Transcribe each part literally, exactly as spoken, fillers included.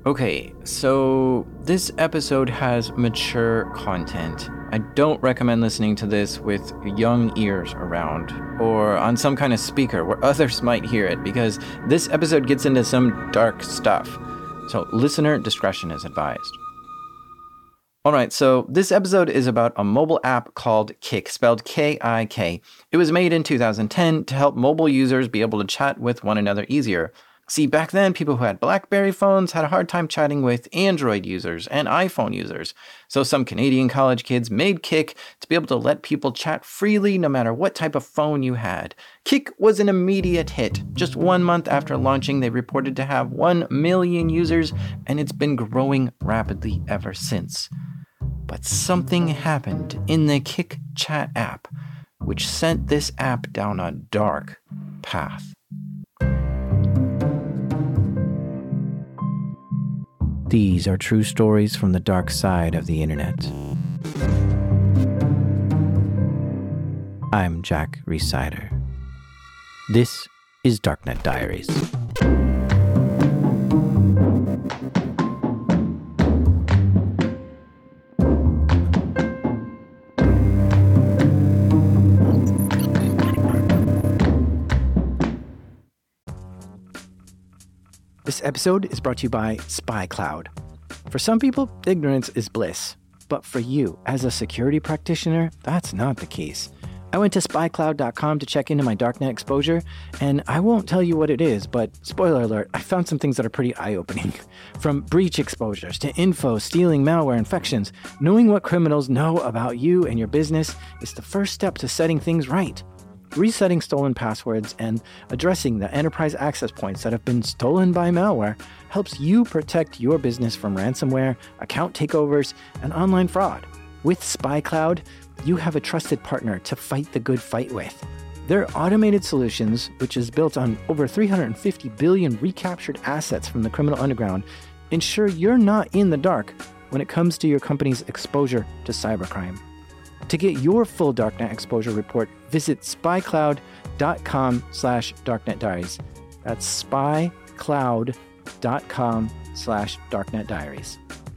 Okay, so this episode has mature content. I don't recommend listening to this with young ears around or on some kind of speaker where others might hear it, because this episode gets into some dark stuff. So listener discretion is advised. Alright, so this episode is about a mobile app called Kik, spelled K I K. It was made in two thousand ten to help mobile users be able to chat with one another easier. See, back then, people who had BlackBerry phones had a hard time chatting with Android users and iPhone users. So some Canadian college kids made Kik to be able to let people chat freely no matter what type of phone you had. Kik was an immediate hit. Just one month after launching, they reported to have one million users, and it's been growing rapidly ever since. But something happened in the Kik chat app, which sent this app down a dark path. These are true stories from the dark side of the internet. I'm Jack Rhysider. This is Darknet Diaries. This episode is brought to you by SpyCloud. For some people, ignorance is bliss. But for you, as a security practitioner, that's not the case. I went to spy cloud dot com to check into my darknet exposure, and I won't tell you what it is, but spoiler alert, I found some things that are pretty eye-opening. From breach exposures to info, stealing, malware, infections, knowing what criminals know about you and your business is the first step to setting things right. Resetting stolen passwords and addressing the enterprise access points that have been stolen by malware helps you protect your business from ransomware, account takeovers, and online fraud. With SpyCloud, you have a trusted partner to fight the good fight with. Their automated solutions, which is built on over three hundred fifty billion recaptured assets from the criminal underground, ensure you're not in the dark when it comes to your company's exposure to cybercrime. To get your full Darknet exposure report, visit spycloud.com slash darknetdiaries. That's spycloud.com slash darknetdiaries.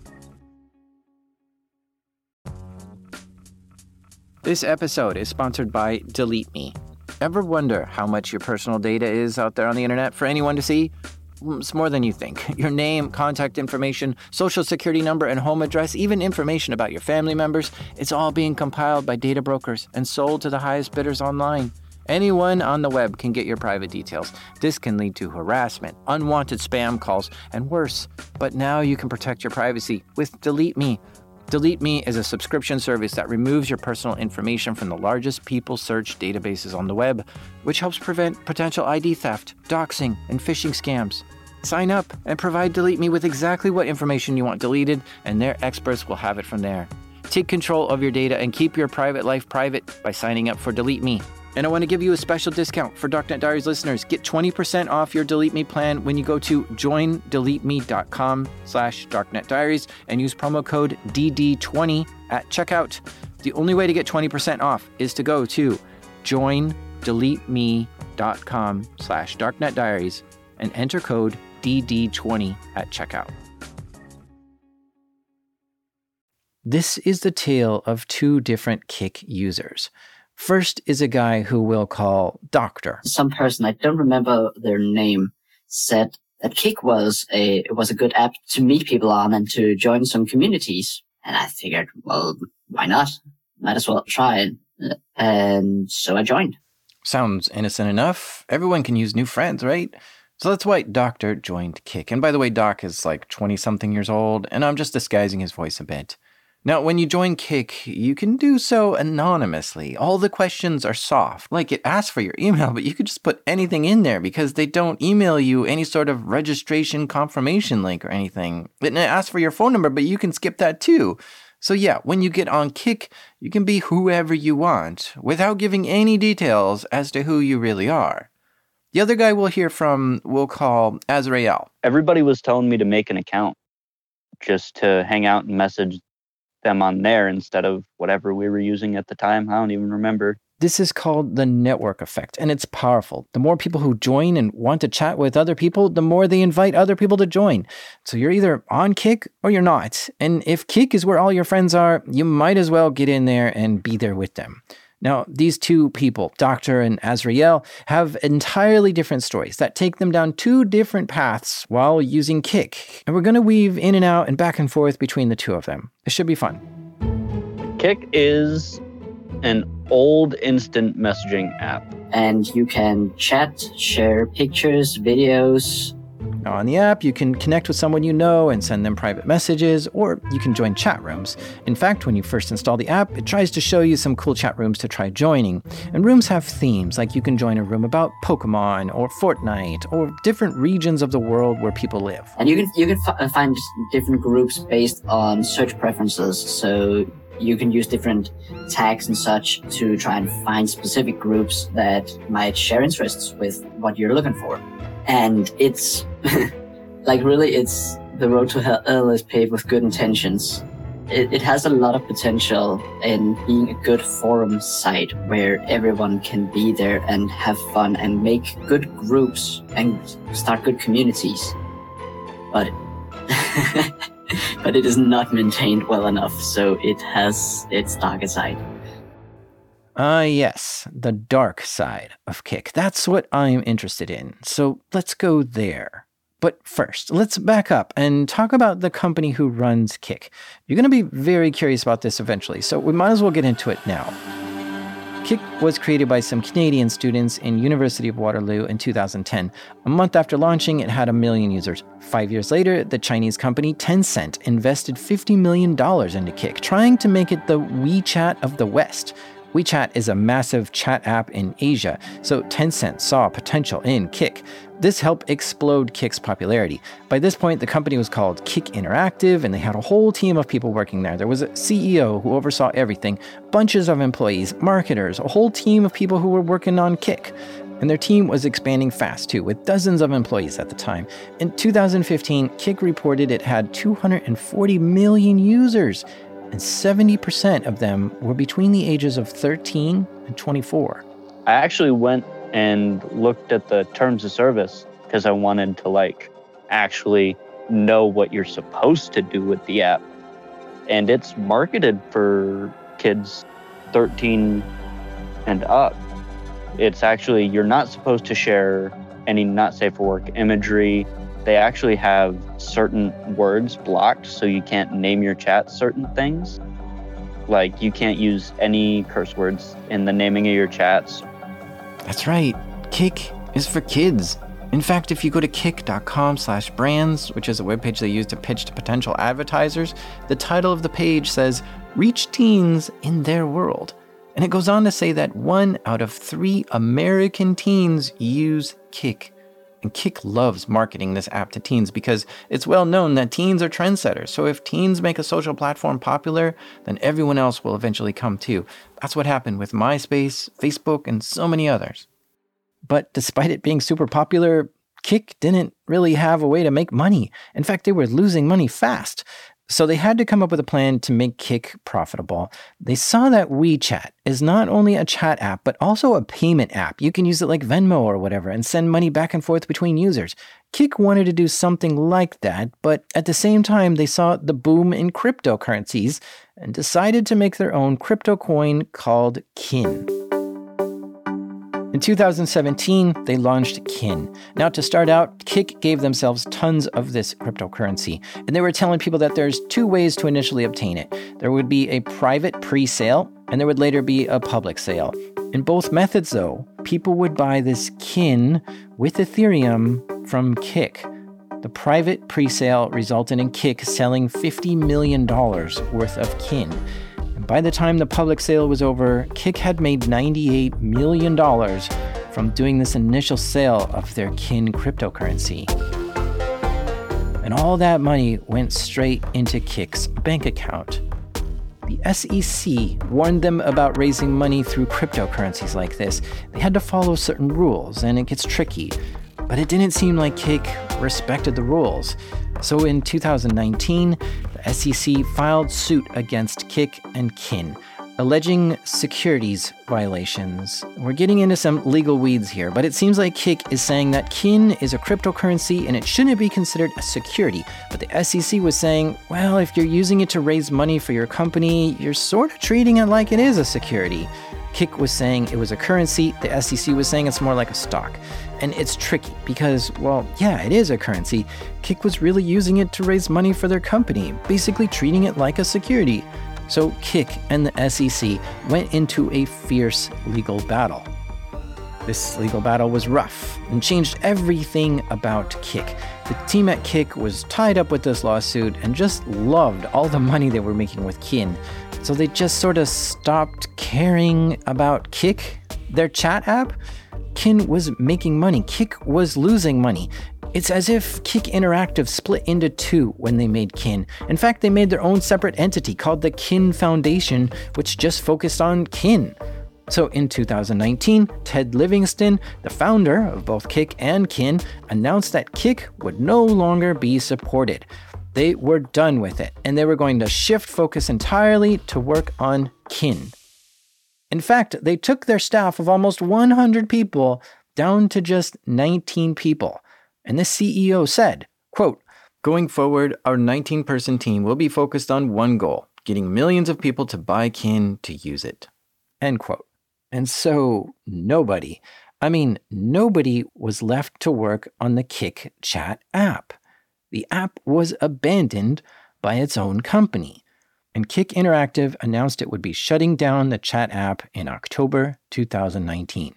This episode is sponsored by Delete Me. Ever wonder how much your personal data is out there on the internet for anyone to see? It's more than you think. Your name, contact information, social security number, and home address, even information about your family members, it's all being compiled by data brokers and sold to the highest bidders online. Anyone on the web can get your private details. This can lead to harassment, unwanted spam calls, and worse. But now you can protect your privacy with Delete Me. Delete Me is a subscription service that removes your personal information from the largest people search databases on the web, which helps prevent potential I D theft, doxing, and phishing scams. Sign up and provide Delete Me with exactly what information you want deleted, and their experts will have it from there. Take control of your data and keep your private life private by signing up for Delete Me. And I want to give you a special discount for Darknet Diaries listeners. Get twenty percent off your Delete Me plan when you go to join delete me dot com slash darknet diaries and use promo code D D twenty at checkout. The only way to get twenty percent off is to go to join delete me dot com slash darknet diaries and enter code D D twenty at checkout. This is the tale of two different Kik users. First is a guy who we'll call Doctor. Some person, I don't remember their name, said that Kik was a it was a good app to meet people on and to join some communities. And I figured, well, why not? Might as well try it. And so I joined. Sounds innocent enough. Everyone can use new friends, right? So that's why Doctor joined Kik. And by the way, Doc is like twenty-something years old, and I'm just disguising his voice a bit. Now, when you join Kik, you can do so anonymously. All the questions are soft. Like, it asks for your email, but you could just put anything in there because they don't email you any sort of registration confirmation link or anything. And it asks for your phone number, but you can skip that too. So yeah, when you get on Kik, you can be whoever you want without giving any details as to who you really are. The other guy we'll hear from, we'll call Azrael. Everybody was telling me to make an account just to hang out and message them on there instead of whatever we were using at the time. I don't even remember. This is called the network effect, and it's powerful. The more people who join and want to chat with other people, the more they invite other people to join. So you're either on Kik or you're not. And if Kik is where all your friends are, you might as well get in there and be there with them. Now, these two people, Doctor and Azrael, have entirely different stories that take them down two different paths while using Kik. And we're going to weave in and out and back and forth between the two of them. It should be fun. Kik is an old instant messaging app. And you can chat, share pictures, videos. Now, on the app, you can connect with someone you know and send them private messages, or you can join chat rooms. In fact, when you first install the app, it tries to show you some cool chat rooms to try joining. And rooms have themes, like you can join a room about Pokemon or Fortnite or different regions of the world where people live. And you can you can f- find different groups based on search preferences. So you can use different tags and such to try and find specific groups that might share interests with what you're looking for. And it's, like really, it's the road to hell is paved with good intentions. It, it has a lot of potential in being a good forum site where everyone can be there and have fun and make good groups and start good communities. But but it is not maintained well enough, so it has its darker side. Ah, uh, yes, the dark side of Kik. That's what I'm interested in. So let's go there. But first, let's back up and talk about the company who runs Kik. You're going to be very curious about this eventually, so we might as well get into it now. Kik was created by some Canadian students in University of Waterloo in two thousand ten. A month after launching, it had a million users. Five years later, the Chinese company Tencent invested fifty million dollars into Kik, trying to make it the WeChat of the West. WeChat is a massive chat app in Asia, so Tencent saw potential in Kik. This helped explode Kik's popularity. By this point, the company was called Kik Interactive, and they had a whole team of people working there. There was a C E O who oversaw everything, bunches of employees, marketers, a whole team of people who were working on Kik. And their team was expanding fast, too, with dozens of employees at the time. In two thousand fifteen, Kik reported it had two hundred forty million users, and seventy percent of them were between the ages of thirteen and twenty-four. I actually went and looked at the terms of service because I wanted to like actually know what you're supposed to do with the app. And it's marketed for kids thirteen and up. It's actually, you're not supposed to share any not safe for work imagery. They actually have certain words blocked, so you can't name your chat certain things. Like you can't use any curse words in the naming of your chats. That's right. Kik is for kids. In fact, if you go to kik.com slash brands, which is a webpage they use to pitch to potential advertisers, the title of the page says, "Reach teens in their world." And it goes on to say that one out of three American teens use Kik. And Kik loves marketing this app to teens because it's well known that teens are trendsetters. So if teens make a social platform popular, then everyone else will eventually come too. That's what happened with MySpace, Facebook, and so many others. But despite it being super popular, Kik didn't really have a way to make money. In fact, they were losing money fast. So they had to come up with a plan to make Kik profitable. They saw that WeChat is not only a chat app, but also a payment app. You can use it like Venmo or whatever and send money back and forth between users. Kik wanted to do something like that, but at the same time, they saw the boom in cryptocurrencies and decided to make their own crypto coin called Kin. In two thousand seventeen, they launched Kin. Now, to start out, Kik gave themselves tons of this cryptocurrency, and they were telling people that there's two ways to initially obtain it. There would be a private pre-sale, and there would later be a public sale. In both methods, though, people would buy this Kin with Ethereum from Kik. The private pre-sale resulted in Kik selling fifty million dollars worth of Kin. By the time the public sale was over, Kik had made ninety-eight million dollars from doing this initial sale of their Kin cryptocurrency. And all that money went straight into Kik's bank account. The S E C warned them about raising money through cryptocurrencies like this. They had to follow certain rules, and it gets tricky. But it didn't seem like Kik respected the rules. So in two thousand nineteen, the S E C filed suit against Kik and Kin. alleging securities violations. We're getting into some legal weeds here, but it seems like Kik is saying that Kin is a cryptocurrency and it shouldn't be considered a security. But the S E C was saying, well, if you're using it to raise money for your company, you're sort of treating it like it is a security. Kik was saying it was a currency. The S E C was saying it's more like a stock. And it's tricky because, well, yeah, it is a currency. Kik was really using it to raise money for their company, basically treating it like a security. So Kik and the S E C went into a fierce legal battle. This legal battle was rough and changed everything about Kik. The team at Kik was tied up with this lawsuit and just loved all the money they were making with Kin. So they just sort of stopped caring about Kik, their chat app. Kin was making money. Kik was losing money. It's as if Kik Interactive split into two when they made Kin. In fact, they made their own separate entity called the Kin Foundation, which just focused on Kin. So in two thousand nineteen, Ted Livingston, the founder of both Kik and Kin, announced that Kik would no longer be supported. They were done with it, and they were going to shift focus entirely to work on Kin. In fact, they took their staff of almost one hundred people down to just nineteen people. And the C E O said, quote, "Going forward, our nineteen-person team will be focused on one goal, getting millions of people to buy Kin to use it." End quote. And so nobody, I mean, nobody was left to work on the Kik chat app. The app was abandoned by its own company. And Kik Interactive announced it would be shutting down the chat app in October two thousand nineteen.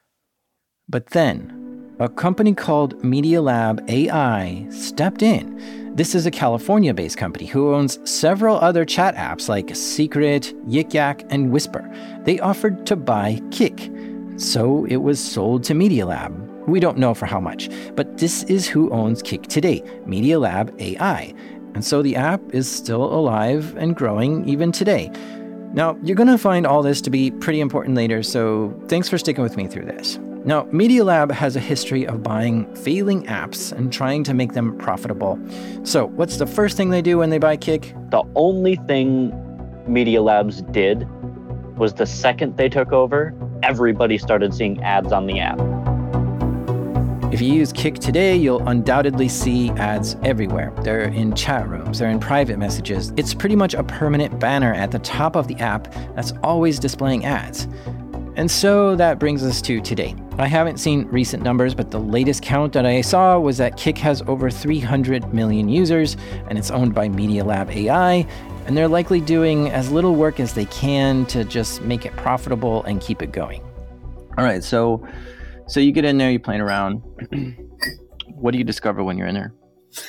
But then, a company called Media Lab A I stepped in. This is a California-based company who owns several other chat apps like Secret, Yik Yak, and Whisper. They offered to buy Kik, so it was sold to Media Lab. We don't know for how much, but this is who owns Kik today, Media Lab A I. And so the app is still alive and growing even today. Now, you're going to find all this to be pretty important later, so thanks for sticking with me through this. Now, Media Lab has a history of buying failing apps and trying to make them profitable. So, what's the first thing they do when they buy Kik? The only thing Media Labs did was the second they took over, everybody started seeing ads on the app. If you use Kik today, you'll undoubtedly see ads everywhere. They're in chat rooms, they're in private messages. It's pretty much a permanent banner at the top of the app that's always displaying ads. And so that brings us to today. I haven't seen recent numbers, but the latest count that I saw was that Kik has over three hundred million users, and it's owned by Media Lab A I, and they're likely doing as little work as they can to just make it profitable and keep it going. All right, so so you get in there, you're playing around. What do you discover when you're in there?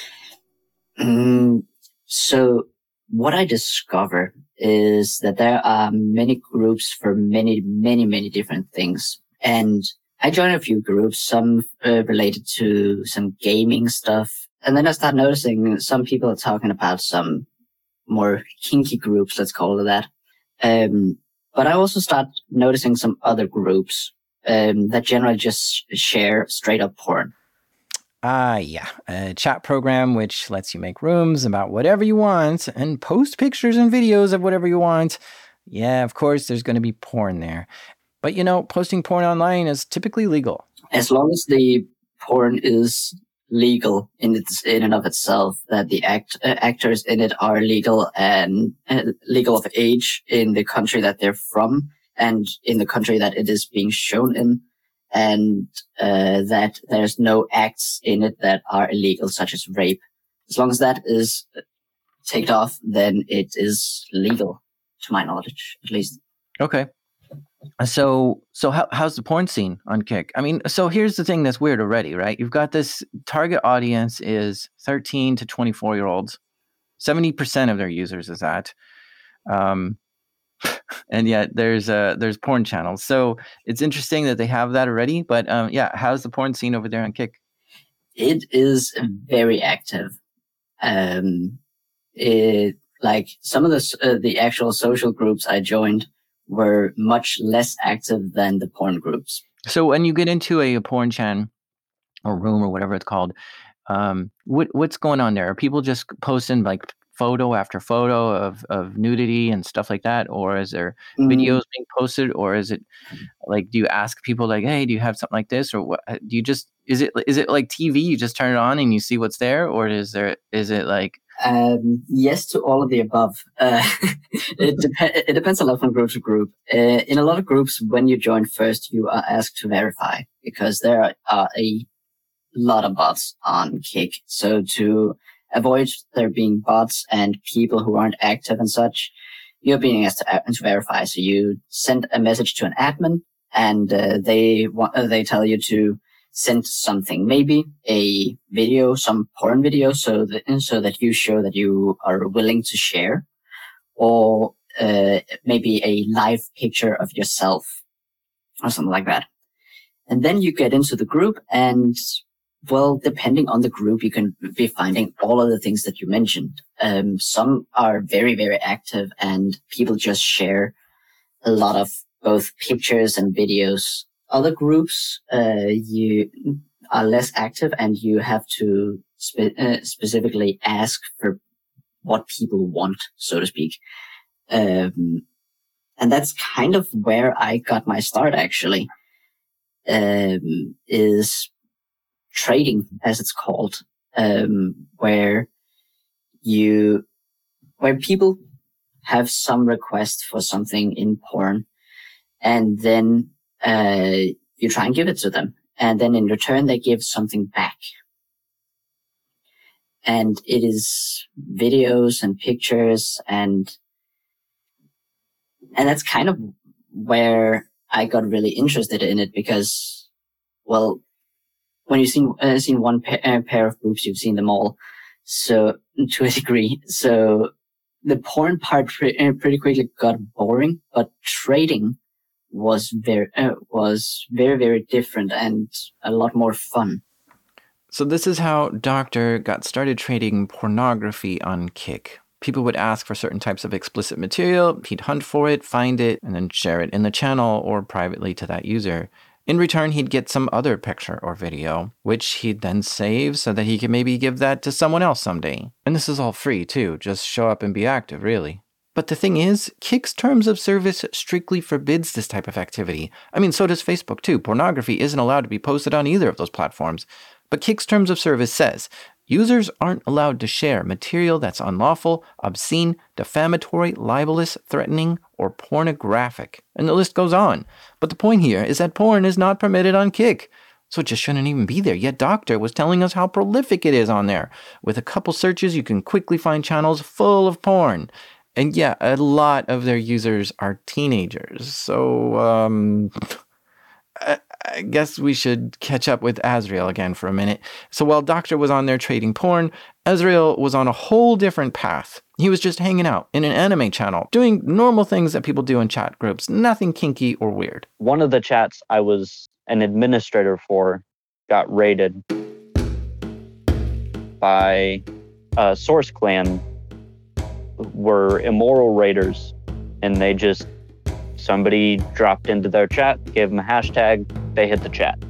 Mm, so what I discover is that there are many groups for many, many, many different things. And I joined a few groups, some uh, related to some gaming stuff. And then I start noticing some people are talking about some more kinky groups, let's call it that. Um, but I also start noticing some other groups um, that generally just share straight up porn. Ah, uh, yeah, a chat program which lets you make rooms about whatever you want and post pictures and videos of whatever you want. Yeah, of course, there's going to be porn there. But, you know, posting porn online is typically legal. As long as the porn is legal in its, in and of itself, that the act, uh, actors in it are legal and uh, legal of age in the country that they're from and in the country that it is being shown in. And uh, that there's no acts in it that are illegal, such as rape. As long as that is taken off, then it is legal, to my knowledge, at least. Okay. So, so how, how's the porn scene on Kik? I mean, so here's the thing that's weird already, right? You've got this target audience is thirteen to twenty-four year olds. seventy percent of their users is that. Um, And yet there's uh there's porn channels. So it's interesting that they have that already. But um, yeah, how's the porn scene over there on Kik? It is very active. Um, it like some of the uh, the actual social groups I joined were much less active than the porn groups. So when you get into a, a porn chan or room or whatever it's called, um, what what's going on there? Are people just posting like photo after photo of, of nudity and stuff like that? Or is there Mm, videos being posted? Or is it like, do you ask people like, hey, do you have something like this? Or what do you just, is it, is it like T V? You just turn it on and you see what's there? Or is there, is it like, Um, yes to all of the above. Uh, it, dep- it depends a lot from group to group. Uh, in a lot of groups, when you join first, you are asked to verify because there are, are a lot of bots on Kick. So to avoid there being bots and people who aren't active and such, you're being asked to, to verify. So you send a message to an admin and uh, they want, uh, they tell you to send something, maybe a video, some porn video, so that so that you show that you are willing to share, or uh, maybe a live picture of yourself, or something like that. And then you get into the group, and well, depending on the group, you can be finding all of the things that you mentioned. Um, some are very, very active, and people just share a lot of both pictures and videos. Other groups, uh, you are less active and you have to spe- uh, specifically ask for what people want, so to speak. Um, and that's kind of where I got my start, actually, um, is trading, as it's called, um, where you, where people have some request for something in porn, and then Uh, you try and give it to them. And then in return, they give something back. And it is videos and pictures and, and that's kind of where I got really interested in it because, well, when you've seen, uh, seen one pa- uh, pair of boobs, you've seen them all. So, to a degree. So the porn part pre- uh, pretty quickly got boring, but trading was very uh, was very very different and a lot more fun. So this is how Doctor got started trading pornography on Kick. People would ask for certain types of explicit material, he'd hunt for it, find it, and then share it in the channel or privately to that user. In return, he'd get some other picture or video, which he'd then save so that he could maybe give that to someone else someday. And this is all free too, just show up and be active, really. But the thing is, Kick's terms of service strictly forbids this type of activity. I mean, so does Facebook too. Pornography isn't allowed to be posted on either of those platforms. But Kick's terms of service says, users aren't allowed to share material that's unlawful, obscene, defamatory, libelous, threatening, or pornographic. And the list goes on. But the point here is that porn is not permitted on Kick. So it just shouldn't even be there. Yet Doctor was telling us how prolific it is on there. With a couple searches, you can quickly find channels full of porn. And yeah, a lot of their users are teenagers. So, um, I, I guess we should catch up with Azrael again for a minute. So while Doctor was on there trading porn, Azrael was on a whole different path. He was just hanging out in an anime channel, doing normal things that people do in chat groups, nothing kinky or weird. One of the chats I was an administrator for got raided by a Source Clan. Were immoral raiders, and they just, somebody dropped into their chat, gave them a hashtag, they hit the chat.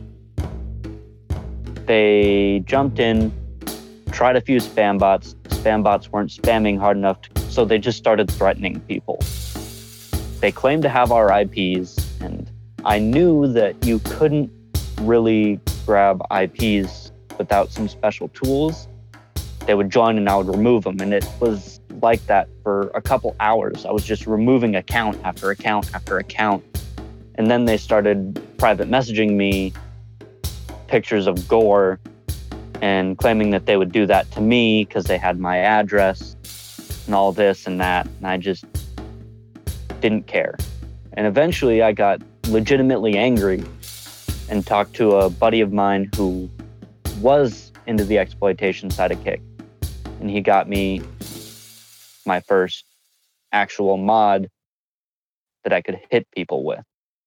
They jumped in, tried a few spam bots. Spam bots weren't spamming hard enough, to, so they just started threatening people. They claimed to have our I Ps, and I knew that you couldn't really grab I Ps without some special tools. They would join and I would remove them, and it was like that for a couple hours. I was just removing account after account after account. And then they started private messaging me pictures of gore and claiming that they would do that to me because they had my address and all this and that. And I just didn't care. And eventually I got legitimately angry and talked to a buddy of mine who was into the exploitation side of Kick. And he got me my first actual mod that I could hit people with.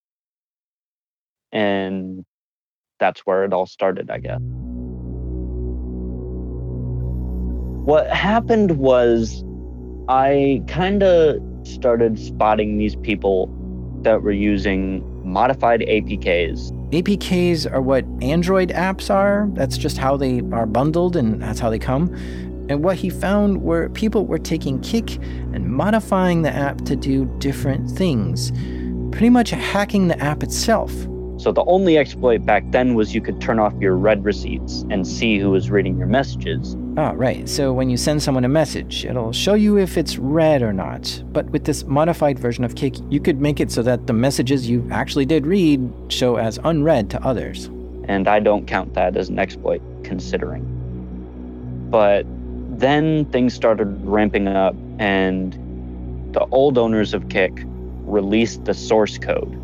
And that's where it all started, I guess. What happened was I kind of started spotting these people that were using modified A P Ks. A P Ks are what Android apps are. That's just how they are bundled and that's how they come. And what he found were people were taking Kik and modifying the app to do different things, pretty much hacking the app itself. So the only exploit back then was you could turn off your read receipts and see who was reading your messages. Ah, right. So when you send someone a message, it'll show you if it's read or not. But with this modified version of Kik, you could make it so that the messages you actually did read show as unread to others. And I don't count that as an exploit, considering. But then things started ramping up, and the old owners of Kik released the source code.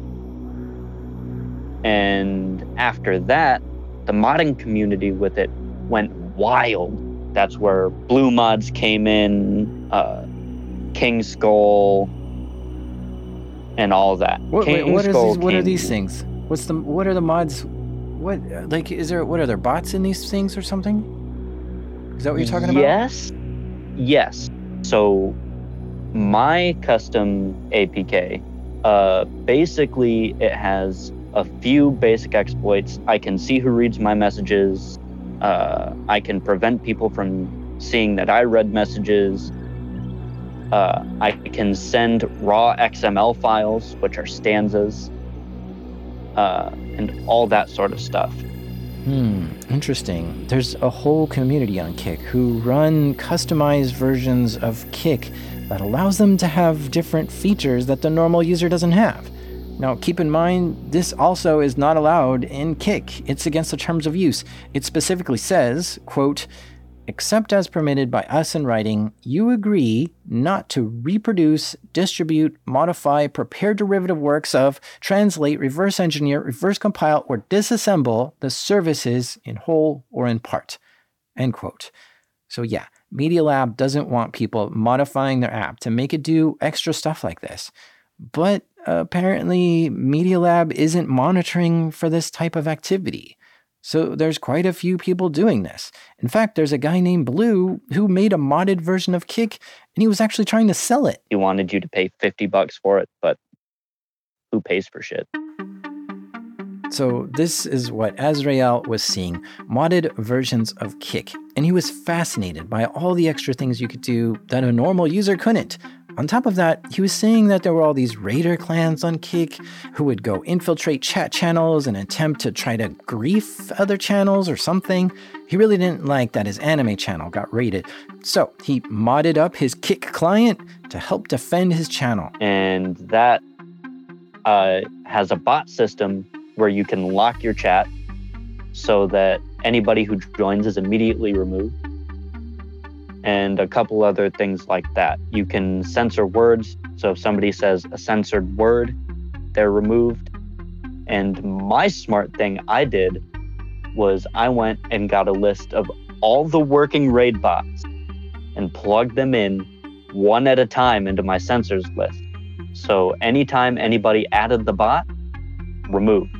And after that, the modding community with it went wild. That's where Blue Mods came in, uh, King Skull, and all of that. What, King wait, what, is Skull these, what are came- these things? What's the? What are the mods? What like is there? What are there bots in these things or something? Is that what you're talking about? Yes, yes. So my custom A P K, uh, basically it has a few basic exploits. I can see who reads my messages. Uh, I can prevent people from seeing that I read messages. Uh, I can send raw X M L files, which are stanzas, uh, and all that sort of stuff. Hmm, interesting. There's a whole community on Kik who run customized versions of Kik that allows them to have different features that the normal user doesn't have. Now, keep in mind, this also is not allowed in Kik. It's against the terms of use. It specifically says, quote, except as permitted by us in writing, you agree not to reproduce, distribute, modify, prepare derivative works of, translate, reverse engineer, reverse compile, or disassemble the services in whole or in part, end quote. So yeah, Media Lab doesn't want people modifying their app to make it do extra stuff like this. But apparently, Media Lab isn't monitoring for this type of activity. So there's quite a few people doing this. In fact, there's a guy named Blue who made a modded version of Kik, and he was actually trying to sell it. He wanted you to pay fifty bucks for it, but who pays for shit? So this is what Azrael was seeing, modded versions of Kik, and he was fascinated by all the extra things you could do that a normal user couldn't. On top of that, he was saying that there were all these raider clans on Kik who would go infiltrate chat channels and attempt to try to grief other channels or something. He really didn't like that his anime channel got raided. So he modded up his Kik client to help defend his channel. And that uh, has a bot system where you can lock your chat so that anybody who joins is immediately removed. And a couple other things like that. You can censor words. So if somebody says a censored word, they're removed. And my smart thing I did was I went and got a list of all the working raid bots and plugged them in one at a time into my censors list. So anytime anybody added the bot, removed.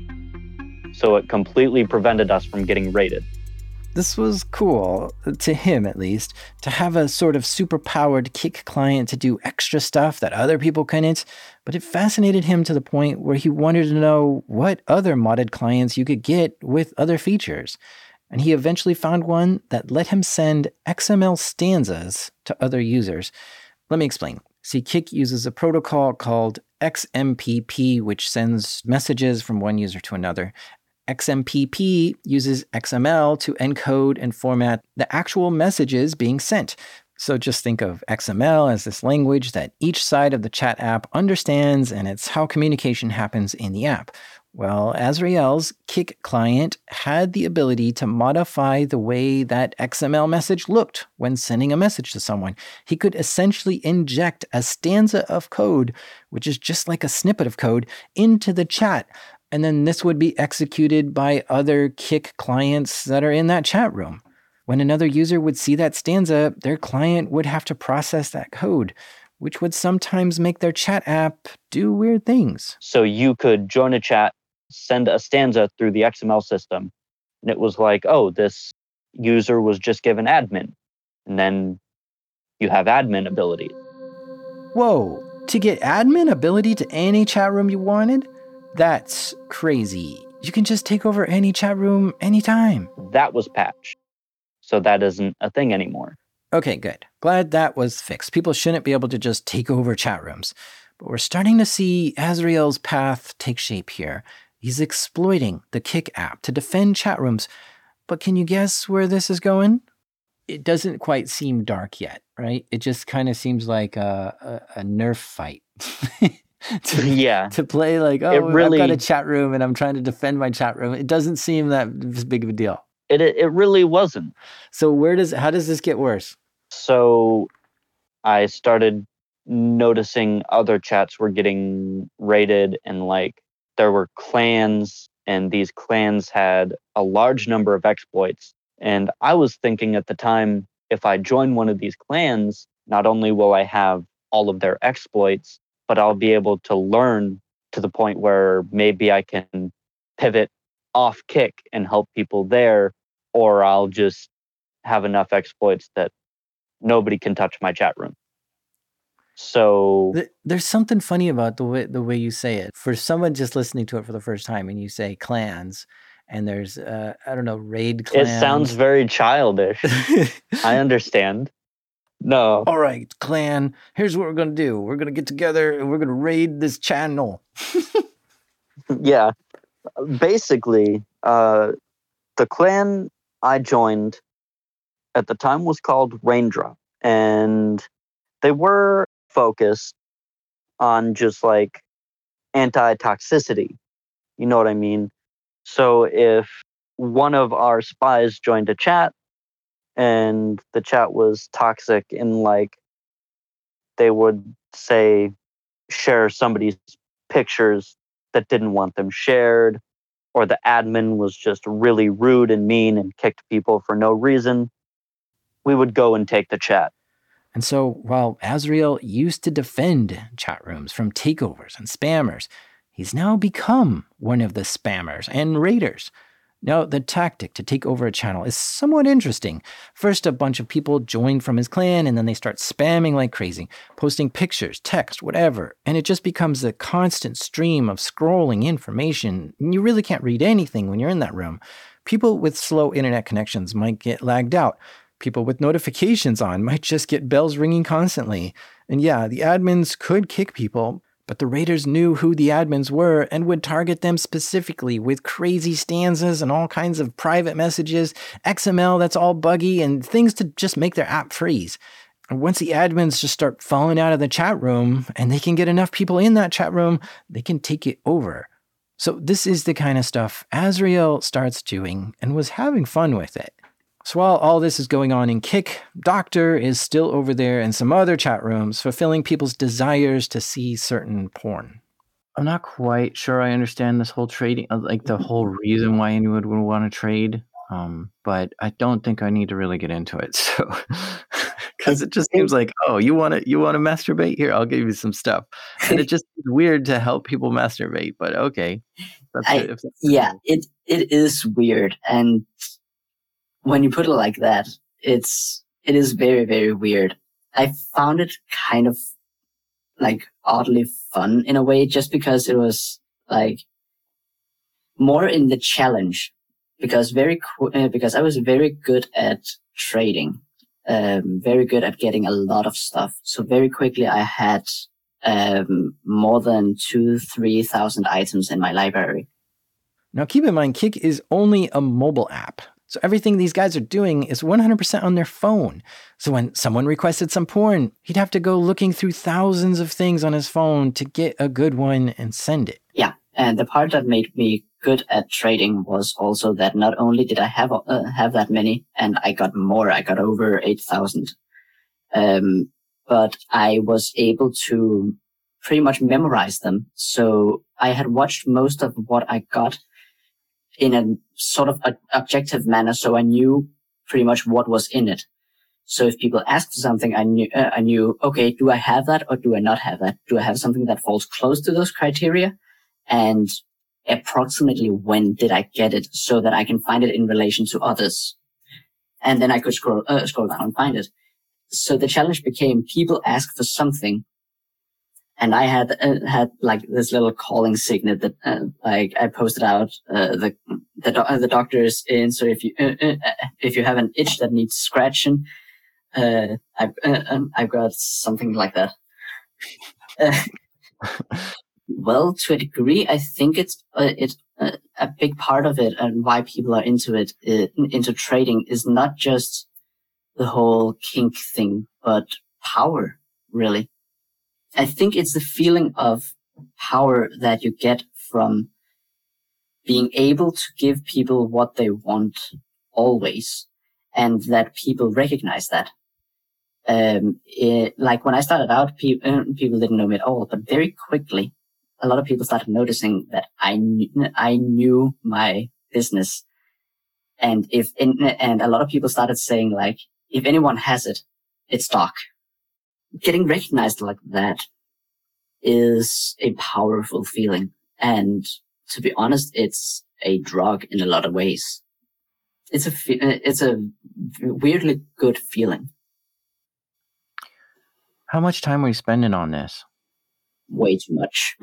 So it completely prevented us from getting raided. This was cool, to him at least, to have a sort of super-powered Kik client to do extra stuff that other people couldn't, but it fascinated him to the point where he wanted to know what other modded clients you could get with other features. And he eventually found one that let him send X M L stanzas to other users. Let me explain. See, Kik uses a protocol called X M P P, which sends messages from one user to another. X M P P uses X M L to encode and format the actual messages being sent. So just think of X M L as this language that each side of the chat app understands, and it's how communication happens in the app. Well, Azrael's Kik client had the ability to modify the way that X M L message looked when sending a message to someone. He could essentially inject a stanza of code, which is just like a snippet of code, into the chat. And then this would be executed by other Kik clients that are in that chat room. When another user would see that stanza, their client would have to process that code, which would sometimes make their chat app do weird things. So you could join a chat, send a stanza through the X M L system, and it was like, oh, this user was just given admin. And then you have admin ability. Whoa, to get admin ability to any chat room you wanted? That's crazy. You can just take over any chat room anytime. That was patched. So that isn't a thing anymore. Okay, good. Glad that was fixed. People shouldn't be able to just take over chat rooms. But we're starting to see Azrael's path take shape here. He's exploiting the Kik app to defend chat rooms. But can you guess where this is going? It doesn't quite seem dark yet, right? It just kind of seems like a, a, a Nerf fight. to, yeah. To play like, oh, really, I've got a chat room and I'm trying to defend my chat room. It doesn't seem that big of a deal. It it really wasn't. So where does how does this get worse? So I started noticing other chats were getting raided, and like there were clans, and these clans had a large number of exploits. And I was thinking at the time, if I join one of these clans, not only will I have all of their exploits, but I'll be able to learn to the point where maybe I can pivot off Kik and help people there, or I'll just have enough exploits that nobody can touch my chat room. So there's something funny about the way the way you say it. For someone just listening to it for the first time, and you say clans, and there's uh, I don't know, raid clans. It sounds very childish. I understand. No. All right, clan. Here's what we're gonna do. We're gonna get together and we're gonna raid this channel. Yeah, basically, uh, the clan I joined at the time was called Raindrop, and they were focused on just like anti-toxicity. You know what I mean? So if one of our spies joined a chat and the chat was toxic, in like they would say share somebody's pictures that didn't want them shared, or the admin was just really rude and mean and kicked people for no reason, we would go and take the chat. And so while Azrael used to defend chat rooms from takeovers and spammers, he's now become one of the spammers and raiders. Now, the tactic to take over a channel is somewhat interesting. First, a bunch of people join from his clan, and then they start spamming like crazy, posting pictures, text, whatever. And it just becomes a constant stream of scrolling information. And you really can't read anything when you're in that room. People with slow internet connections might get lagged out. People with notifications on might just get bells ringing constantly. And yeah, the admins could kick people, but the raiders knew who the admins were and would target them specifically with crazy stanzas and all kinds of private messages, X M L that's all buggy, and things to just make their app freeze. And once the admins just start falling out of the chat room and they can get enough people in that chat room, they can take it over. So this is the kind of stuff Azrael starts doing and was having fun with it. So while all this is going on in Kik, Doctor is still over there in some other chat rooms, fulfilling people's desires to see certain porn. I'm not quite sure I understand this whole trading, like the whole reason why anyone would want to trade, um, but I don't think I need to really get into it. So, because it just seems like, oh, you want to you want to masturbate? Here, I'll give you some stuff, and it just is weird to help people masturbate. But okay, that's I, it, yeah, it it is weird, and when you put it like that, it's, it is very, very weird. I found it kind of like oddly fun in a way, just because it was like more in the challenge, because very, uh, because I was very good at trading, um, very good at getting a lot of stuff. So very quickly I had, um, more than two, three thousand items in my library. Now keep in mind, Kik is only a mobile app. So everything these guys are doing is one hundred percent on their phone. So when someone requested some porn, he'd have to go looking through thousands of things on his phone to get a good one and send it. Yeah, and the part that made me good at trading was also that not only did I have uh, have that many, and I got more, I got over eight thousand, um, but I was able to pretty much memorize them. So I had watched most of what I got in a sort of a objective manner, so I knew pretty much what was in it. So if people asked for something, I knew, uh, I knew, okay, do I have that or do I not have that? Do I have something that falls close to those criteria? And approximately when did I get it, so that I can find it in relation to others? And then I could scroll, uh, scroll down and find it. So the challenge became people ask for something, and I had uh, had like this little calling signet that uh, like I posted out. Uh, the the do- uh, the doctor is in. So if you uh, uh, if you have an itch that needs scratching, Uh, I've uh, I've got something like that. Uh, well, to a degree, I think it's uh, it's uh, a big part of it, and why people are into it, uh, into trading, is not just the whole kink thing, but power. Really, I think it's the feeling of power that you get from being able to give people what they want always, and that people recognize that. Um, it, like when I started out, pe- uh, people didn't know me at all, but very quickly, a lot of people started noticing that I knew, I knew my business. And if, in, and a lot of people started saying like, if anyone has it, it's Doc. Getting recognized like that is a powerful feeling. And to be honest, it's a drug in a lot of ways. It's a, it's a weirdly good feeling. How much time were you spending on this? Way too much.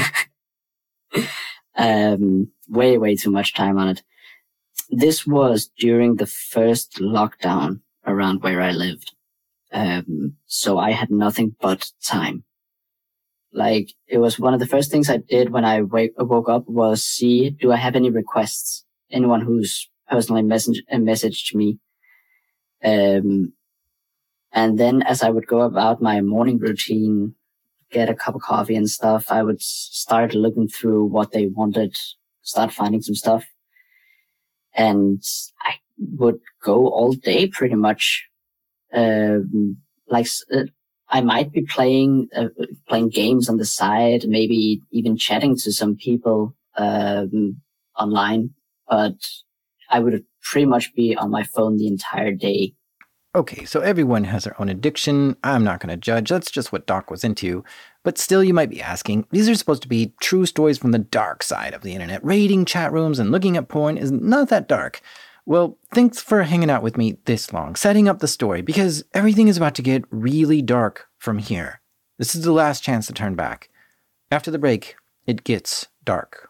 um, way, way too much time on it. This was during the first lockdown around where I lived. Um, so I had nothing but time. Like, it was one of the first things I did when I wake, woke up was see, do I have any requests? Anyone who's personally message, messaged me. Um, and then as I would go about my morning routine, get a cup of coffee and stuff, I would start looking through what they wanted, start finding some stuff. And I would go all day pretty much. Um, like, uh, I might be playing, uh, playing games on the side, maybe even chatting to some people, um, online, but I would pretty much be on my phone the entire day. Okay, so everyone has their own addiction. I'm not going to judge. That's just what Doc was into. But still, you might be asking, these are supposed to be true stories from the dark side of the internet. Raiding chat rooms and looking at porn is not that dark. Well, thanks for hanging out with me this long, setting up the story, because everything is about to get really dark from here. This is the last chance to turn back. After the break, it gets dark.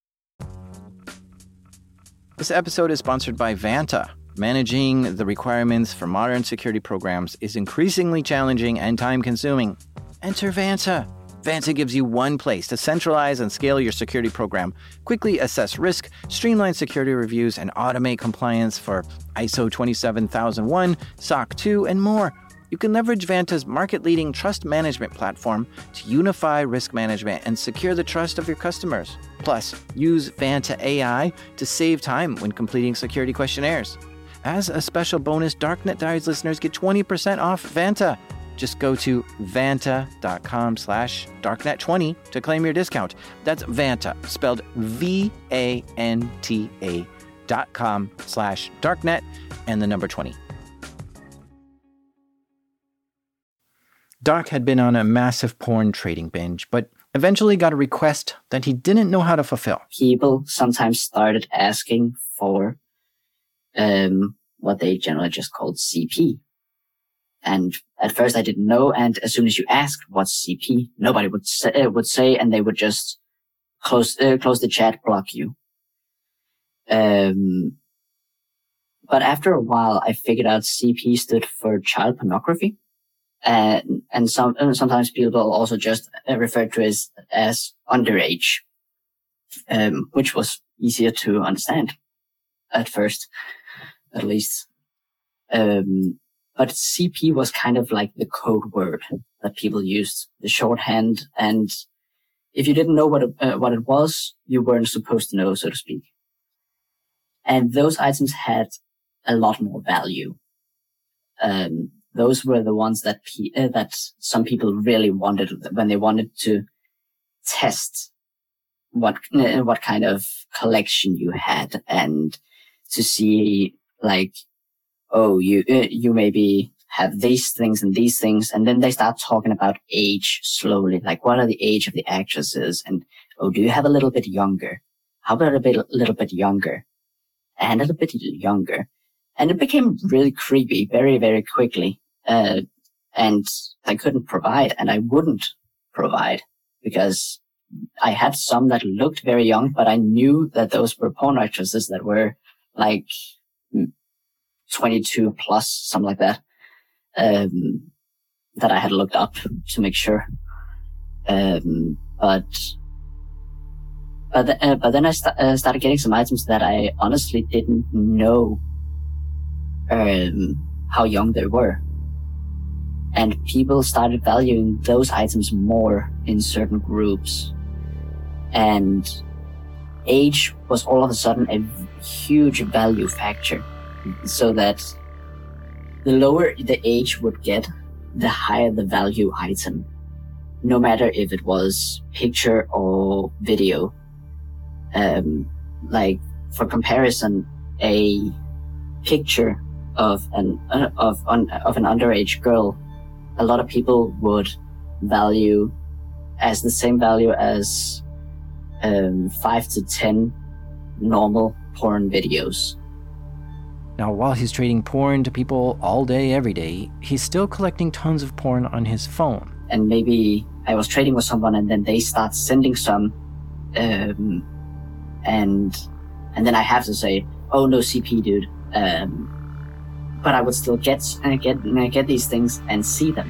This episode is sponsored by Vanta. Managing the requirements for modern security programs is increasingly challenging and time-consuming. Enter Vanta. Vanta gives you one place to centralize and scale your security program, quickly assess risk, streamline security reviews, and automate compliance for I S O twenty-seven thousand one, S O C two, and more. You can leverage Vanta's market-leading trust management platform to unify risk management and secure the trust of your customers. Plus, use Vanta A I to save time when completing security questionnaires. As a special bonus, Darknet Diaries listeners get twenty percent off Vanta. Just go to vanta.com slash darknet20 to claim your discount. That's Vanta, spelled V A N T A dot com slash darknet and the number twenty. Doc had been on a massive porn trading binge, but eventually got a request that he didn't know how to fulfill. People sometimes started asking for um, what they generally just called C P. And at first I didn't know, and as soon as you asked what's C P, nobody would say, uh, would say and they would just close uh, close the chat, block you. Um, but after a while, I figured out C P stood for child pornography. And, and some, and sometimes people also just refer to it as, as underage, um, which was easier to understand at first, at least. Um, but C P was kind of like the code word that people used, the shorthand. And if you didn't know what it, uh, what it was, you weren't supposed to know, so to speak. And those items had a lot more value. Um, Those were the ones that pe- uh, that some people really wanted when they wanted to test what uh, what kind of collection you had, and to see like, oh, you uh, you maybe have these things and these things, and then they start talking about age slowly, like what are the age of the actresses, and oh, do you have a little bit younger? How about a bit, a little bit younger, and a little bit younger, and it became really creepy very very quickly. Uh, and I couldn't provide, and I wouldn't provide, because I had some that looked very young, but I knew that those were porn actresses that were like twenty-two plus, something like that. um, that I had looked up to make sure. Um, but but th- uh, but then I st- uh, started getting some items that I honestly didn't know um, how young they were, and people started valuing those items more in certain groups, and age was all of a sudden a huge value factor, so that the lower the age would get, the higher the value item, no matter if it was picture or video. Um, like, for comparison, a picture of an uh, of un, of an underage girl, a lot of people would value as the same value as um, five to ten normal porn videos. Now, while he's trading porn to people all day, every day, he's still collecting tons of porn on his phone. And maybe I was trading with someone, and then they start sending some, um, and and then I have to say, "Oh, no C P, dude." Um, but I would still get uh, get uh, get these things and see them.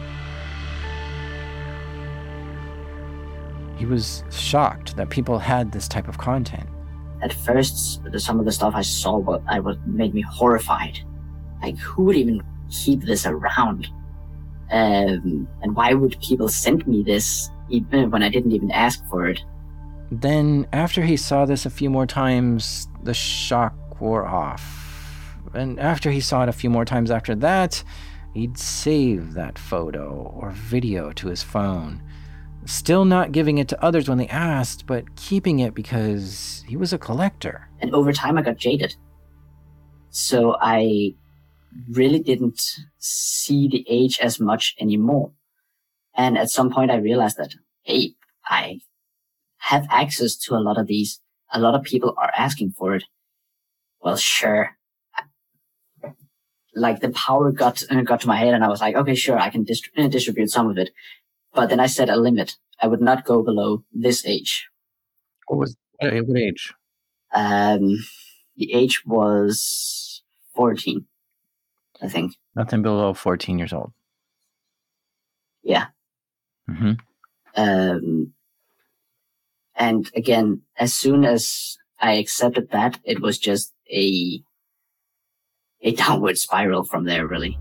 He was shocked that people had this type of content. At first, some of the stuff I saw, what I was made me horrified. Like, who would even keep this around? Um, and why would people send me this even when I didn't even ask for it? Then, after he saw this a few more times, the shock wore off. And after he saw it a few more times after that, he'd save that photo or video to his phone. Still not giving it to others when they asked, but keeping it because he was a collector. And over time, I got jaded. So I really didn't see the age as much anymore. And at some point, I realized that, hey, I have access to a lot of these. A lot of people are asking for it. Well, sure. Like, the power got uh, got to my head, and I was like, okay, sure, I can dist- uh, distribute some of it. But then I set a limit. I would not go below this age. What was what age? Um, the age was fourteen, I think. Nothing below fourteen years old. Yeah. Mm-hmm. Um, and again, as soon as I accepted that, it was just a a downward spiral from there, really.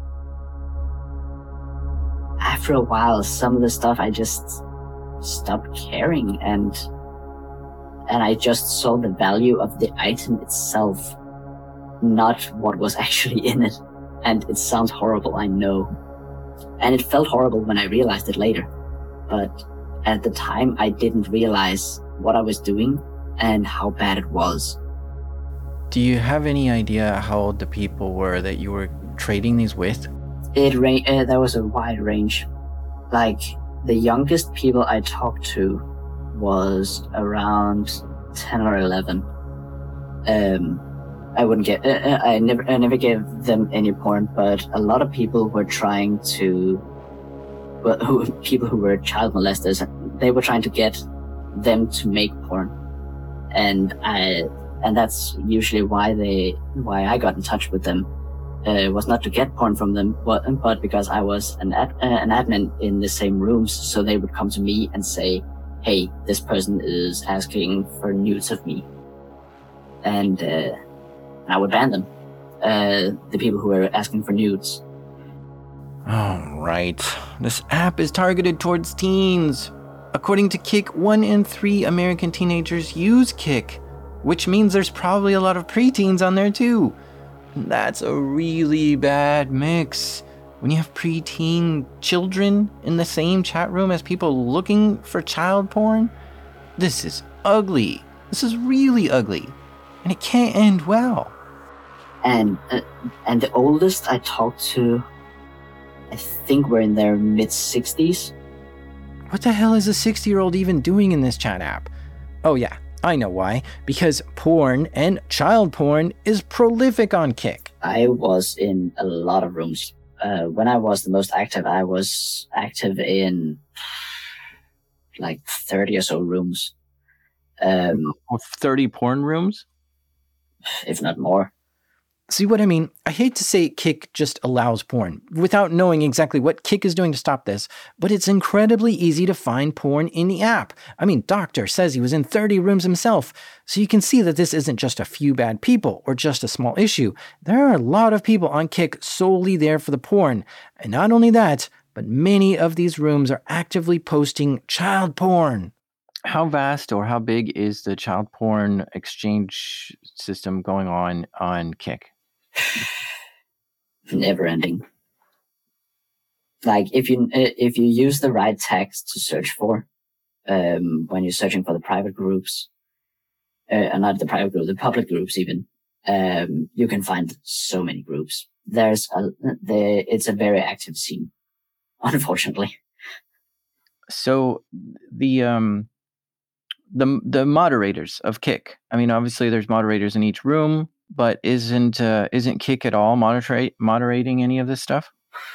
After a while, some of the stuff I just stopped caring, and and I just saw the value of the item itself, not what was actually in it. And it sounds horrible, I know. And it felt horrible when I realized it later. But at the time, I didn't realize what I was doing and how bad it was. Do you have any idea how old the people were that you were trading these with? It ra- uh, there was a wide range. Like, the youngest people I talked to was around ten or eleven. Um, I wouldn't get. Uh, I never. I never gave them any porn, but a lot of people were trying to. Well, who, people who were child molesters, they were trying to get them to make porn, and I. And that's usually why they. Why I got in touch with them. Uh, was not to get porn from them, but, but because I was an ad, uh, an admin in the same rooms, so they would come to me and say, "Hey, this person is asking for nudes of me," and uh, I would ban them. Uh, the people who were asking for nudes. Oh, right. This app is targeted towards teens. According to Kik, one in three American teenagers use Kik, which means there's probably a lot of preteens on there too. That's a really bad mix. When you have preteen children in the same chat room as people looking for child porn, this is ugly. This is really ugly. And it can't end well. And uh, and the oldest I talked to, I think were in their mid-sixties. What the hell is a sixty-year-old even doing in this chat app? Oh yeah, I know why. Because porn and child porn is prolific on Kik. I was in a lot of rooms. Uh, when I was the most active, I was active in like thirty or so rooms. Um, thirty porn rooms? if not more. See what I mean? I hate to say Kik just allows porn without knowing exactly what Kik is doing to stop this, but it's incredibly easy to find porn in the app. I mean, Doctor says he was in thirty rooms himself, so you can see that this isn't just a few bad people or just a small issue. There are a lot of people on Kik solely there for the porn. And not only that, but many of these rooms are actively posting child porn. How vast or how big is the child porn exchange system going on on Kik? Never ending. Like if you if you use the right text to search for, um, when you're searching for the private groups, uh, not the private groups, the public groups even, um, you can find so many groups. There's a the it's a very active scene, unfortunately. So the um the the moderators of Kik. I mean, obviously there's moderators in each room. But isn't uh, isn't Kik at all moderate, moderating any of this stuff?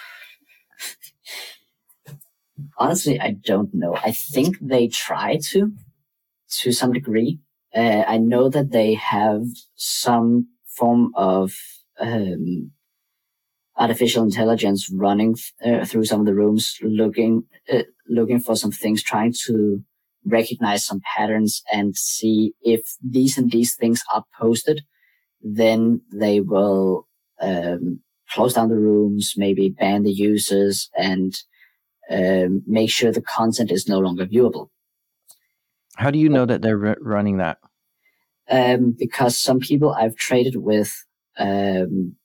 Honestly, I don't know. I think they try to, to some degree. Uh, I know that they have some form of um, artificial intelligence running uh, through some of the rooms, looking uh, looking for some things, trying to recognize some patterns and see if these and these things are posted. Then they will um, close down the rooms, maybe ban the users, and um, make sure the content is no longer viewable. How do you know that they're r- running that? Um, because some people I've traded with um,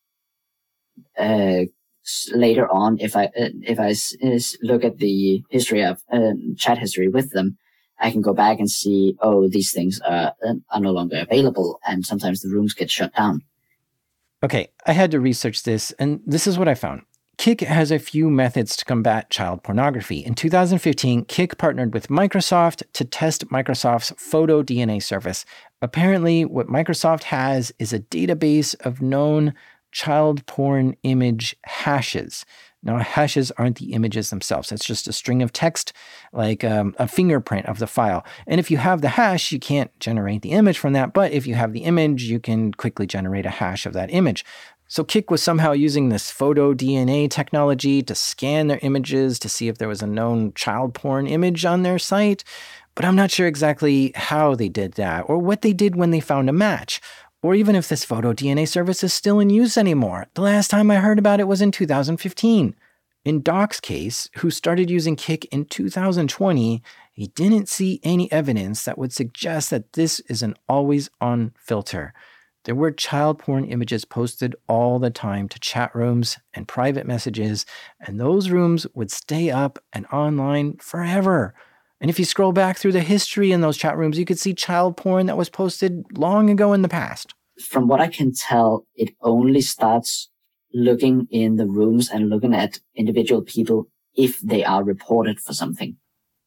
uh, later on, if I if I s- look at the history of uh, chat history with them, I can go back and see, oh, these things are, are no longer available, and sometimes the rooms get shut down. Okay, I had to research this, and this is what I found. Kik has a few methods to combat child pornography. In two thousand fifteen, Kik partnered with Microsoft to test Microsoft's Photo D N A service. Apparently, what Microsoft has is a database of known child porn image hashes. Now, hashes aren't the images themselves. It's just a string of text, like um, a fingerprint of the file. And if you have the hash, you can't generate the image from that. But if you have the image, you can quickly generate a hash of that image. So Kik was somehow using this photo D N A technology to scan their images to see if there was a known child porn image on their site. But I'm not sure exactly how they did that or what they did when they found a match. Or even if this photo D N A service is still in use anymore. The last time I heard about it was in two thousand fifteen. In Doc's case, who started using Kik in two thousand twenty, he didn't see any evidence that would suggest that this is an always-on filter. There were child porn images posted all the time to chat rooms and private messages, and those rooms would stay up and online forever. And if you scroll back through the history in those chat rooms, you could see child porn that was posted long ago in the past. From what I can tell, it only starts looking in the rooms and looking at individual people if they are reported for something.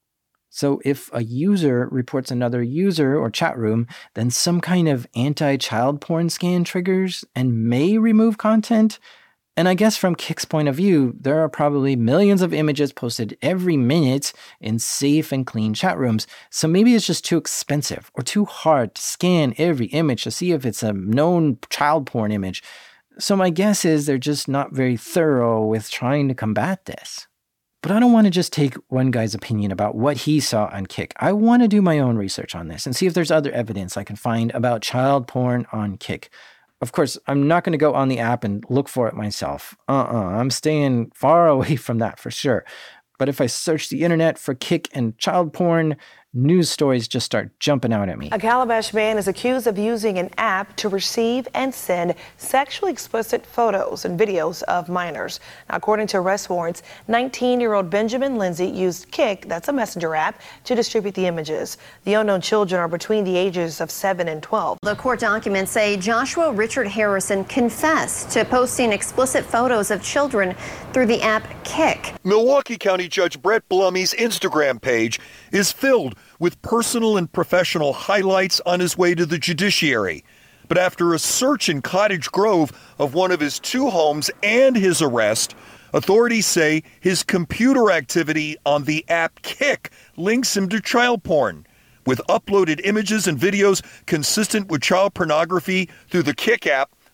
So if a user reports another user or chat room, then some kind of anti-child porn scan triggers and may remove content. And I guess from Kik's point of view, there are probably millions of images posted every minute in safe and clean chat rooms. So maybe it's just too expensive or too hard to scan every image to see if it's a known child porn image. So my guess is they're just not very thorough with trying to combat this. But I don't want to just take one guy's opinion about what he saw on Kik. I want to do my own research on this and see if there's other evidence I can find about child porn on Kik. Of course, I'm not going to go on the app and look for it myself. Uh-uh, I'm staying far away from that for sure. But if I search the internet for Kik and child porn, news stories just start jumping out at me. A Calabash man is accused of using an app to receive and send sexually explicit photos and videos of minors. Now, according to arrest warrants, nineteen-year-old Benjamin Lindsay used Kik, that's a messenger app, to distribute the images. The unknown children are between the ages of seven and twelve. The court documents say Joshua Richard Harrison confessed to posting explicit photos of children through the app Kik. Milwaukee County Judge Brett Blumey's Instagram page is filled with personal and professional highlights on his way to the judiciary. But after a search in Cottage Grove of one of his two homes and his arrest, authorities say his computer activity on the app Kik links him to child porn, with uploaded images and videos consistent with child pornography through the Kik app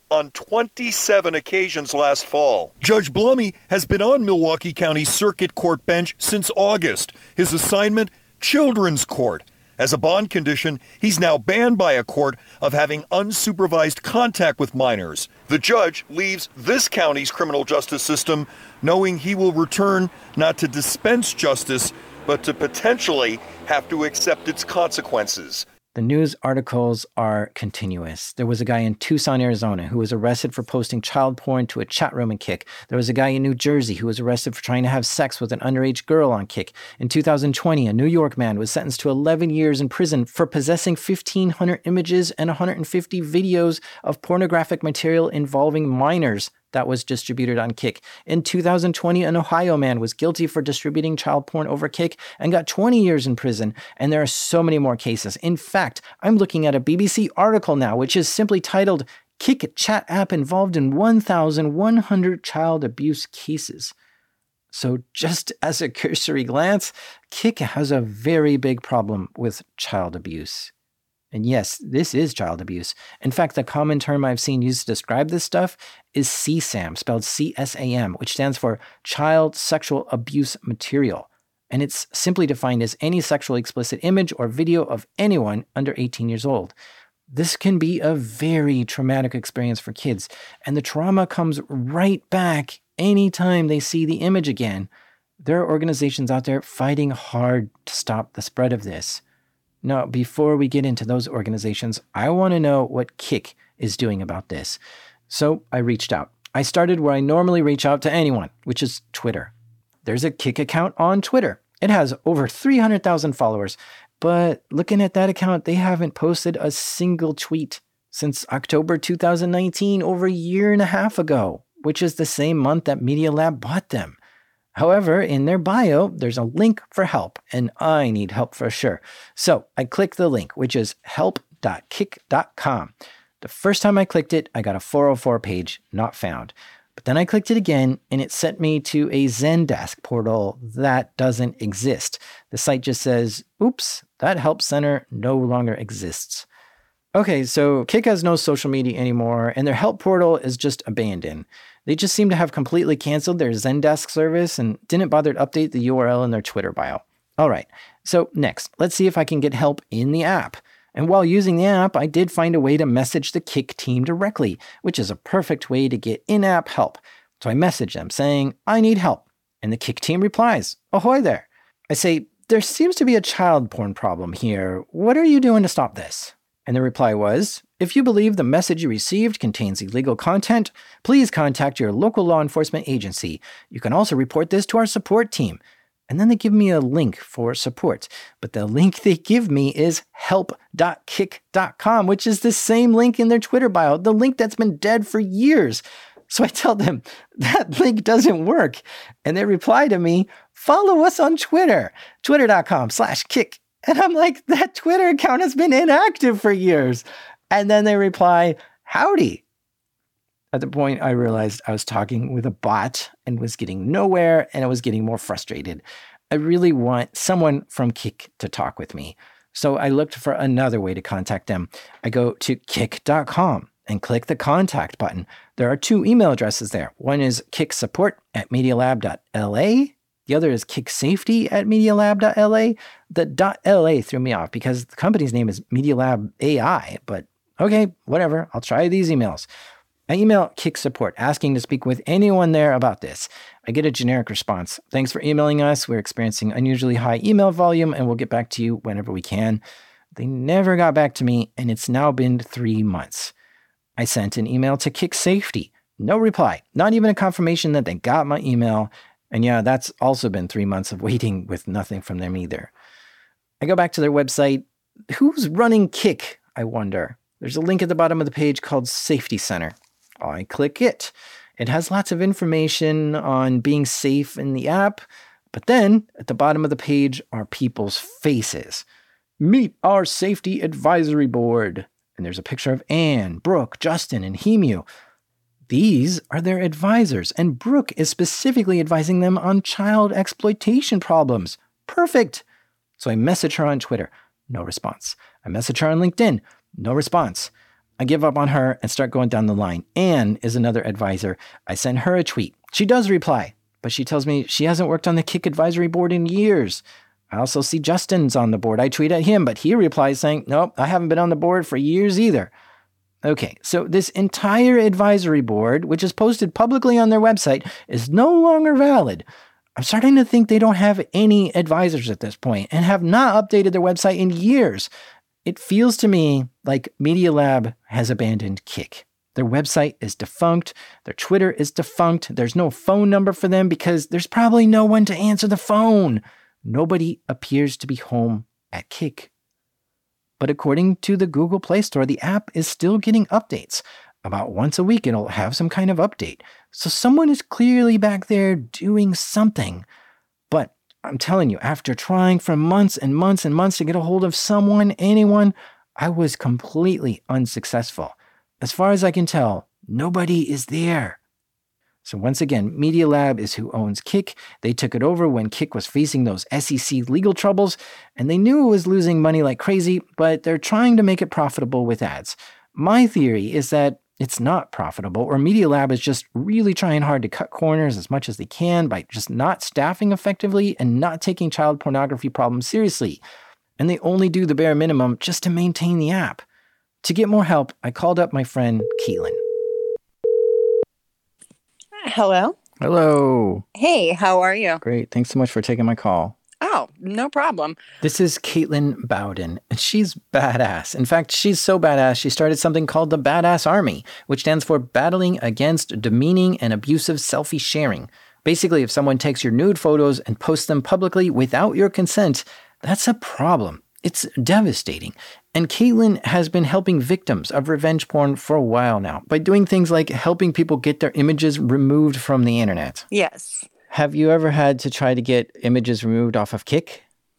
on twenty-seven occasions last fall. Judge Blumy has been on Milwaukee County Circuit Court bench since August. His assignment, children's court. As a bond condition, he's now banned by a court of having unsupervised contact with minors. The judge leaves this county's criminal justice system knowing he will return not to dispense justice, but to potentially have to accept its consequences. The news articles are continuous. There was a guy in Tucson, Arizona, who was arrested for posting child porn to a chat room in Kik. There was a guy in New Jersey who was arrested for trying to have sex with an underage girl on Kik. In two thousand twenty, a New York man was sentenced to eleven years in prison for possessing fifteen hundred images and one hundred fifty videos of pornographic material involving minors that was distributed on Kik. In two thousand twenty, an Ohio man was guilty for distributing child porn over Kik and got twenty years in prison. And there are so many more cases. In fact, I'm looking at a B B C article now, which is simply titled, Kik Chat App Involved in one thousand one hundred Child Abuse Cases. So just as a cursory glance, Kik has a very big problem with child abuse. And yes, this is child abuse. In fact, the common term I've seen used to describe this stuff is C SAM, spelled C S A M, which stands for Child Sexual Abuse Material. And it's simply defined as any sexually explicit image or video of anyone under eighteen years old. This can be a very traumatic experience for kids, and the trauma comes right back anytime they see the image again. There are organizations out there fighting hard to stop the spread of this. Now, before we get into those organizations, I want to know what Kik is doing about this. So I reached out. I started where I normally reach out to anyone, which is Twitter. There's a Kik account on Twitter. It has over three hundred thousand followers, but looking at that account, they haven't posted a single tweet since October two thousand nineteen, over a year and a half ago, which is the same month that Media Lab bought them. However, in their bio, there's a link for help, and I need help for sure. So I click the link, which is help dot kik dot com. The first time I clicked it, I got a four oh four page, not found. But then I clicked it again, and it sent me to a Zendesk portal that doesn't exist. The site just says, oops, that help center no longer exists. Okay, so Kik has no social media anymore, and their help portal is just abandoned. They just seem to have completely canceled their Zendesk service and didn't bother to update the U R L in their Twitter bio. All right, so next, let's see if I can get help in the app. And while using the app, I did find a way to message the Kik team directly, which is a perfect way to get in-app help. So I message them saying, I need help. And the Kik team replies, ahoy there. I say, there seems to be a child porn problem here. What are you doing to stop this? And the reply was, if you believe the message you received contains illegal content, please contact your local law enforcement agency. You can also report this to our support team. And then they give me a link for support. But the link they give me is help dot kik dot com, which is the same link in their Twitter bio, the link that's been dead for years. So I tell them, that link doesn't work. And they reply to me, follow us on Twitter, twitter dot com slash kik. And I'm like, that Twitter account has been inactive for years. And then they reply, howdy. At the point, I realized I was talking with a bot and was getting nowhere, and I was getting more frustrated. I really want someone from Kik to talk with me. So I looked for another way to contact them. I go to kik dot com and click the contact button. There are two email addresses there. One is kiksupport at media lab dot l a. The other is kiksafety at media lab dot l a. The .la threw me off because the company's name is Media Lab A I, but okay, whatever. I'll try these emails. I email Kik Support asking to speak with anyone there about this. I get a generic response. Thanks for emailing us. We're experiencing unusually high email volume and we'll get back to you whenever we can. They never got back to me, and it's now been three months. I sent an email to Kiksafety. No reply. Not even a confirmation that they got my email. And yeah, that's also been three months of waiting with nothing from them either. I go back to their website. Who's running Kik, I wonder? There's a link at the bottom of the page called Safety Center. I click it. It has lots of information on being safe in the app, but then at the bottom of the page are people's faces. Meet our safety advisory board. And there's a picture of Anne, Brooke, Justin, and Hemu. These are their advisors, and Brooke is specifically advising them on child exploitation problems. Perfect. So I message her on Twitter. No response. I message her on LinkedIn. No response. I give up on her and start going down the line. Anne is another advisor. I send her a tweet. She does reply, but she tells me she hasn't worked on the Kik advisory board in years. I also see Justin's on the board. I tweet at him, but he replies saying, nope, I haven't been on the board for years either. Okay, so this entire advisory board, which is posted publicly on their website, is no longer valid. I'm starting to think they don't have any advisors at this point and have not updated their website in years. It feels to me like Media Lab has abandoned Kik. Their website is defunct. Their Twitter is defunct. There's no phone number for them because there's probably no one to answer the phone. Nobody appears to be home at Kik. But according to the Google Play Store, the app is still getting updates. About once a week, it'll have some kind of update. So someone is clearly back there doing something. But I'm telling you, after trying for months and months and months to get a hold of someone, anyone, I was completely unsuccessful. As far as I can tell, nobody is there. So once again, Media Lab is who owns Kik. They took it over when Kik was facing those S E C legal troubles, and they knew it was losing money like crazy, but they're trying to make it profitable with ads. My theory is that it's not profitable, or Media Lab is just really trying hard to cut corners as much as they can by just not staffing effectively and not taking child pornography problems seriously. And they only do the bare minimum just to maintain the app. To get more help, I called up my friend Caitlin. Hello. Hello. Hey, how are you? Great. Thanks so much for taking my call. Oh, no problem. This is Caitlin Bowden, and she's badass. In fact, she's so badass, she started something called the Badass Army, which stands for Battling Against Demeaning and Abusive Selfie Sharing. Basically, if someone takes your nude photos and posts them publicly without your consent, that's a problem. It's devastating. And Caitlin has been helping victims of revenge porn for a while now by doing things like helping people get their images removed from the internet. Yes. Have you ever had to try to get images removed off of Kik?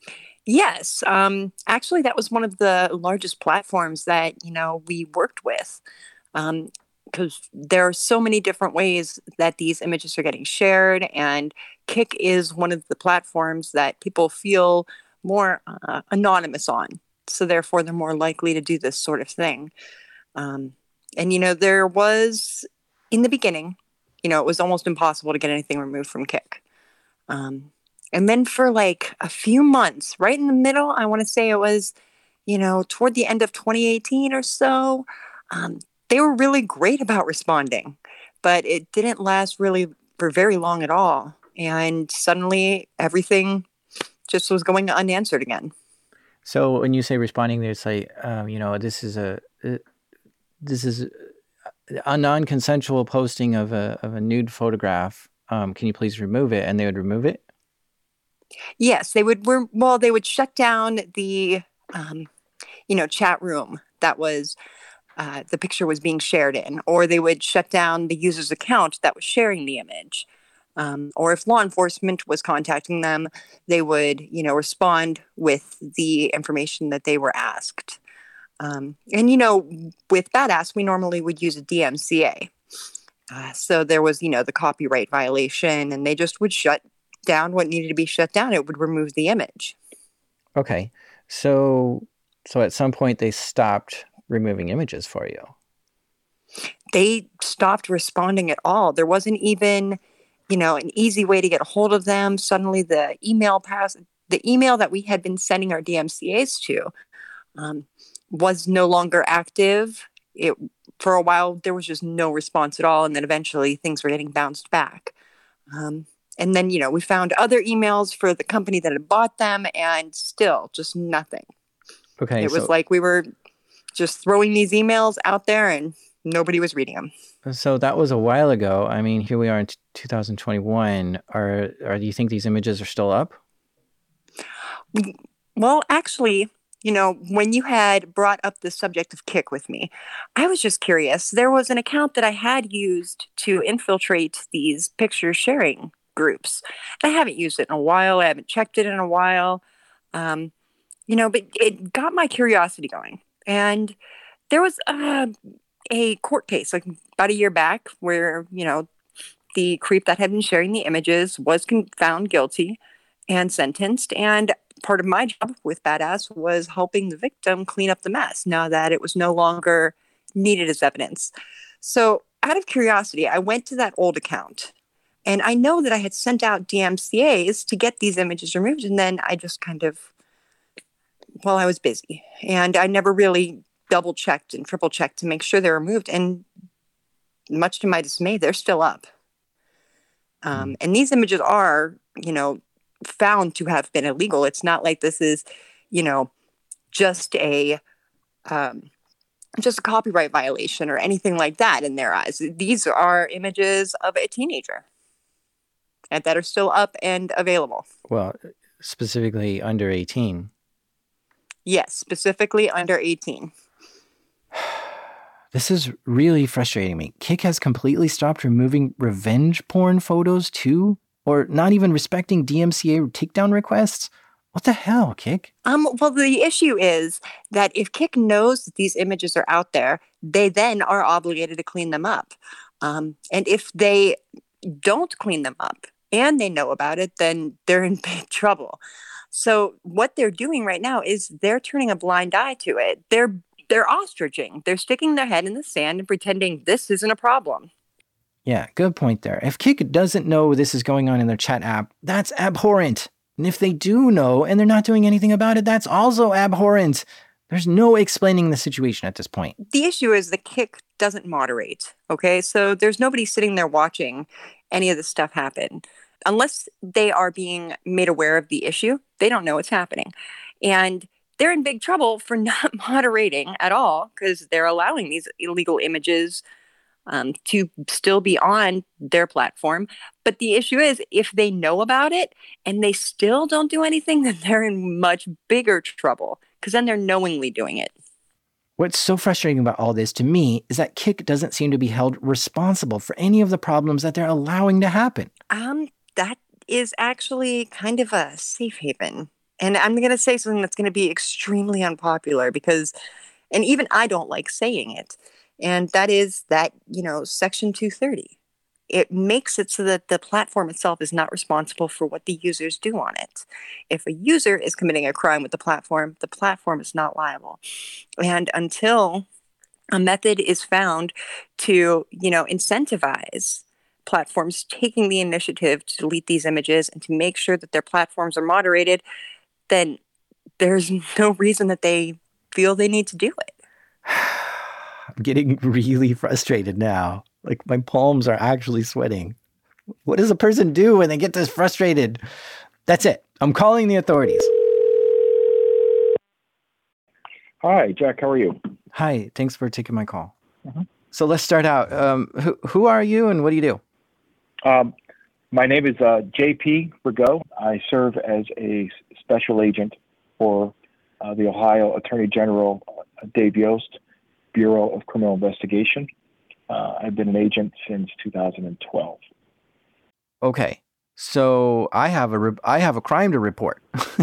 Yes. Um, actually, that was one of the largest platforms that, you know, we worked with. Um, because there are so many different ways that these images are getting shared. And Kik is one of the platforms that people feel more uh, anonymous on. So therefore, they're more likely to do this sort of thing. Um, and, you know, there was, in the beginning, you know, it was almost impossible to get anything removed from Kik. Um, and then for like a few months, right in the middle, I want to say it was, you know, toward the end of twenty eighteen or so, um, they were really great about responding. But it didn't last really for very long at all. And suddenly everything just was going unanswered again. So when you say responding, there's like, um, you know, this is a uh, this is a non-consensual posting of a of a nude photograph. Um, can you please remove it? And they would remove it? Yes, they would. Well, they would shut down the, um, you know, chat room that was uh, the picture was being shared in, or they would shut down the user's account that was sharing the image. Um, or if law enforcement was contacting them, they would, you know, respond with the information that they were asked. Um, and, you know, with Badass, we normally would use a D M C A. Uh, so there was, you know, the copyright violation, and they just would shut down what needed to be shut down. It would remove the image. Okay. So, so at some point they stopped removing images for you. They stopped responding at all. There wasn't even, you know, an easy way to get a hold of them. Suddenly the email pass, the email that we had been sending our D M C As to um, was no longer active. It, for a while, there was just no response at all. And then eventually things were getting bounced back. Um, and then, you know, we found other emails for the company that had bought them, and still just nothing. Okay. It so, was like we were just throwing these emails out there and nobody was reading them. So that was a while ago. I mean, here we are in two thousand twenty-one. Are, are do you think these images are still up? Well, actually, you know, when you had brought up the subject of Kik with me, I was just curious. There was an account that I had used to infiltrate these picture sharing groups. I haven't used it in a while. I haven't checked it in a while. Um, you know, but it got my curiosity going. And there was uh, a court case like about a year back where, you know, the creep that had been sharing the images was con- found guilty and sentenced. And part of my job with Badass was helping the victim clean up the mess now that it was no longer, needed as evidence. So out of curiosity, I went to that old account. And I know that I had sent out D M C As to get these images removed. And then I just kind of, well, I was busy. And I never really double checked and triple checked to make sure they're removed. And much to my dismay, they're still up. Um, and these images are, you know, found to have been illegal. It's not like this is, you know, just a um, just a copyright violation or anything like that in their eyes. These are images of a teenager and that are still up and available. Well, specifically under eighteen. Yes, specifically under eighteen. This is really frustrating me. Kik has completely stopped removing revenge porn photos too? Or not even respecting D M C A takedown requests? What the hell, Kik? Um, well, the issue is that if Kik knows that these images are out there, they then are obligated to clean them up. Um, and if they don't clean them up and they know about it, then they're in big trouble. So what they're doing right now is they're turning a blind eye to it. They're They're ostriching. They're sticking their head in the sand and pretending this isn't a problem. Yeah, good point there. If Kik doesn't know this is going on in their chat app, that's abhorrent. And if they do know and they're not doing anything about it, that's also abhorrent. There's no explaining the situation at this point. The issue is that Kik doesn't moderate, okay? So there's nobody sitting there watching any of this stuff happen. Unless they are being made aware of the issue, they don't know what's happening. And they're in big trouble for not moderating at all because they're allowing these illegal images um, to still be on their platform. But the issue is if they know about it and they still don't do anything, then they're in much bigger trouble because then they're knowingly doing it. What's so frustrating about all this to me is that Kik doesn't seem to be held responsible for any of the problems that they're allowing to happen. Um, that is actually kind of a safe haven. And I'm going to say something that's going to be extremely unpopular because, and even I don't like saying it, and that is that, you know, Section two thirty, it makes it so that the platform itself is not responsible for what the users do on it. If a user is committing a crime with the platform, the platform is not liable. And until a method is found to, you know, incentivize platforms taking the initiative to delete these images and to make sure that their platforms are moderated, then there's no reason that they feel they need to do it. I'm getting really frustrated now. Like my palms are actually sweating. What does a person do when they get this frustrated? That's it. I'm calling the authorities. Hi, Jack. How are you? Hi. Thanks for taking my call. Mm-hmm. So let's start out. Um, who, who are you and what do you do? Um, my name is uh, J P Rigaud. I serve as a special agent for uh, the Ohio Attorney General uh, Dave Yost, Bureau of Criminal Investigation. Uh, I've been an agent since two thousand twelve. Okay, so I have a re- I have a crime to report.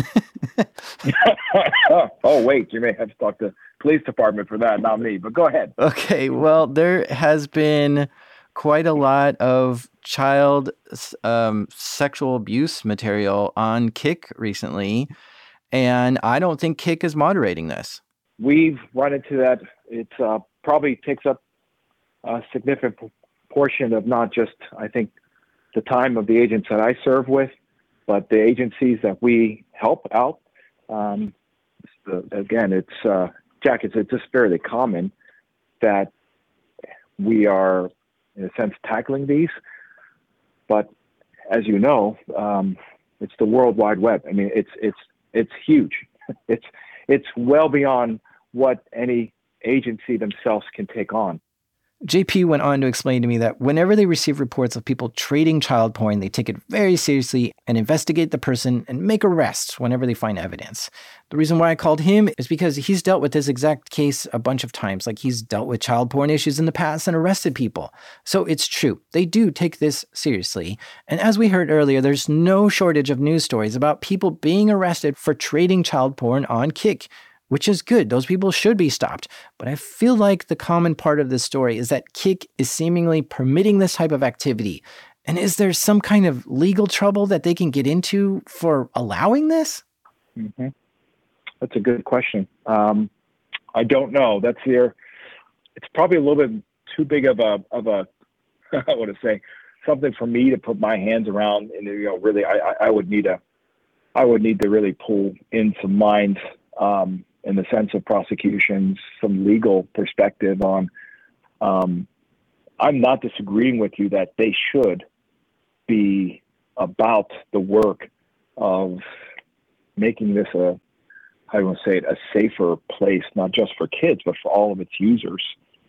Oh wait, you may have to talk to the police department for that, not me. But go ahead. Okay, well there has been quite a lot of child um, sexual abuse material on Kik recently, and I don't think Kik is moderating this. We've run into that. It uh, probably takes up a significant portion of not just, I think, the time of the agents that I serve with, but the agencies that we help out. Um, the, again, it's, uh, Jack, it's, it's just fairly common that we are, in a sense, tackling these. But as you know, um, it's the World Wide Web. I mean, it's it's it's huge. It's it's well beyond what any agency themselves can take on. J P went on to explain to me that whenever they receive reports of people trading child porn, they take it very seriously and investigate the person and make arrests whenever they find evidence. The reason why I called him is because he's dealt with this exact case a bunch of times. Like he's dealt with child porn issues in the past and arrested people. So it's true. They do take this seriously. And as we heard earlier, there's no shortage of news stories about people being arrested for trading child porn on Kik, which is good. Those people should be stopped. But I feel like the common part of this story is that Kik is seemingly permitting this type of activity. And is there some kind of legal trouble that they can get into for allowing this? Mm-hmm. That's a good question. Um, I don't know. That's their it's probably a little bit too big of a of a I want to say something for me to put my hands around. And you know, really, I I would need a I would need to really pull in some minds um, in the sense of prosecutions, some legal perspective on. Um, I'm not disagreeing with you that they should be about the work of making this a, I want to say it, a safer place, not just for kids, but for all of its users.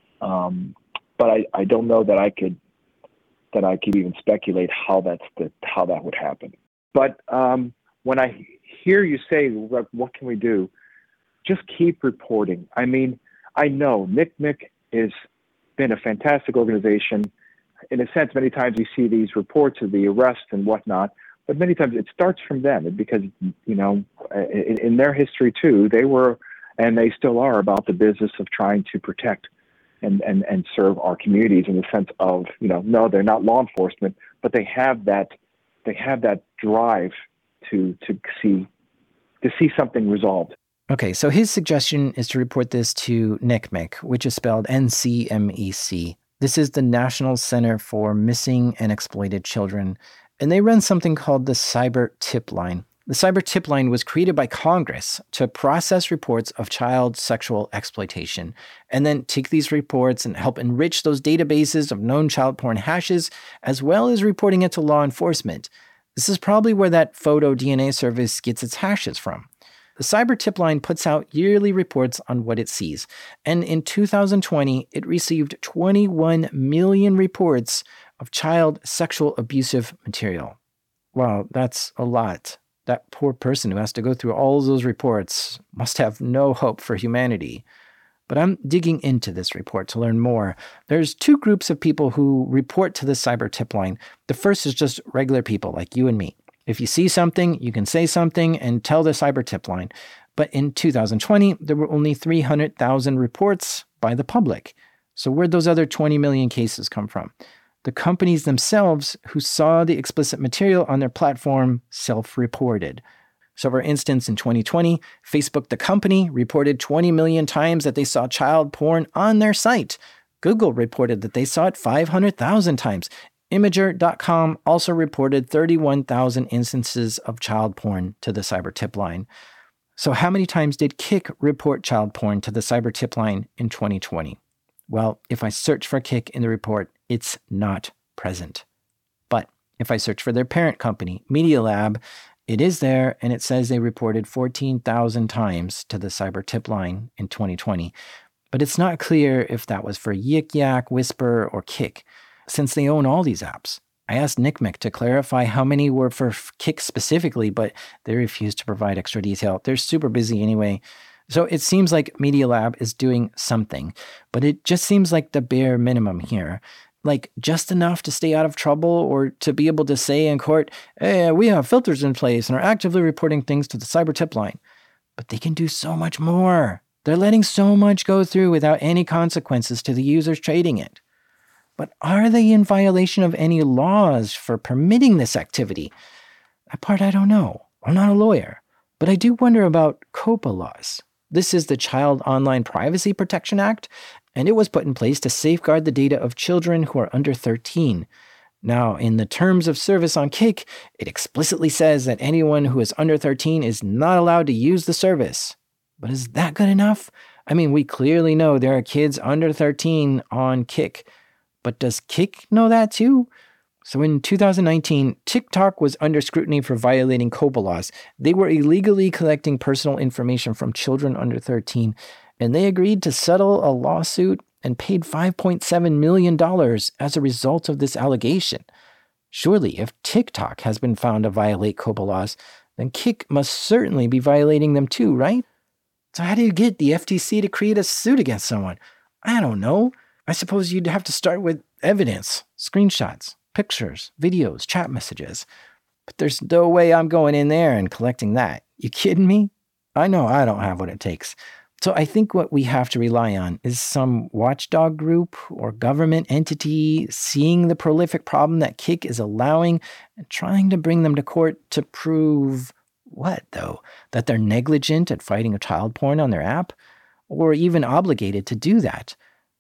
Um, but I, I don't know that I could that I could even speculate how that's the, how that would happen. But um, when I hear you say, what, what can we do? Just keep reporting. I mean, I know N C M E C has been a fantastic organization. In a sense, many times you see these reports of the arrests and whatnot, but many times it starts from them because, you know, in, in their history too, they were, and they still are, about the business of trying to protect and, and, and serve our communities in the sense of, you know, no, they're not law enforcement, but they have that, they have that drive to, to see, to see something resolved. Okay, so his suggestion is to report this to N C M E C, which is spelled N C M E C. This is the National Center for Missing and Exploited Children, and they run something called the Cyber Tip Line. The Cyber Tip Line was created by Congress to process reports of child sexual exploitation, and then take these reports and help enrich those databases of known child porn hashes, as well as reporting it to law enforcement. This is probably where that photo D N A service gets its hashes from. The Cyber Tip Line puts out yearly reports on what it sees, and in two thousand twenty, it received twenty-one million reports of child sexual abusive material. Wow, that's a lot. That poor person who has to go through all of those reports must have no hope for humanity. But I'm digging into this report to learn more. There's two groups of people who report to the Cyber Tip Line. The first is just regular people like you and me. If you see something, you can say something and tell the Cyber Tip Line. But in two thousand twenty, there were only three hundred thousand reports by the public. So where'd those other twenty million cases come from? The companies themselves who saw the explicit material on their platform self-reported. So for instance, in twenty twenty, Facebook, the company, reported twenty million times that they saw child porn on their site. Google reported that they saw it five hundred thousand times. Imager dot com also reported thirty-one thousand instances of child porn to the Cyber Tip Line. So how many times did Kik report child porn to the Cyber Tip Line in twenty twenty? Well, if I search for Kik in the report, it's not present. But if I search for their parent company, Media Lab, it is there, and it says they reported fourteen thousand times to the Cyber Tip Line in twenty twenty. But it's not clear if that was for Yik Yak, Whisper, or Kik, since they own all these apps. I asked N C M E C to clarify how many were for Kik specifically, but they refused to provide extra detail. They're super busy anyway. So it seems like Media Lab is doing something, but it just seems like the bare minimum here. Like just enough to stay out of trouble or to be able to say in court, hey, we have filters in place and are actively reporting things to the Cyber Tip Line. But they can do so much more. They're letting so much go through without any consequences to the users trading it. But are they in violation of any laws for permitting this activity? That part I don't know. I'm not a lawyer. But I do wonder about COPPA laws. This is the Child Online Privacy Protection Act, and it was put in place to safeguard the data of children who are under thirteen. Now, in the terms of service on Kik, it explicitly says that anyone who is under thirteen is not allowed to use the service. But is that good enough? I mean, we clearly know there are kids under thirteen on Kik. But does Kik know that too? So in two thousand nineteen, TikTok was under scrutiny for violating COPPA laws. They were illegally collecting personal information from children under thirteen, and they agreed to settle a lawsuit and paid five point seven million dollars as a result of this allegation. Surely, if TikTok has been found to violate COPPA laws, then Kik must certainly be violating them too, right? So how do you get the F T C to create a suit against someone? I don't know. I suppose you'd have to start with evidence, screenshots, pictures, videos, chat messages. But there's no way I'm going in there and collecting that. You kidding me? I know I don't have what it takes. So I think what we have to rely on is some watchdog group or government entity seeing the prolific problem that Kik is allowing and trying to bring them to court to prove what, though? That they're negligent at fighting child porn on their app? Or even obligated to do that?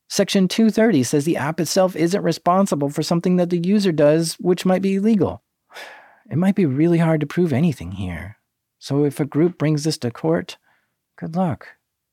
Section two thirty says the app itself isn't responsible for something that the user does, which might be illegal. It might be really hard to prove anything here. So if a group brings this to court, good luck.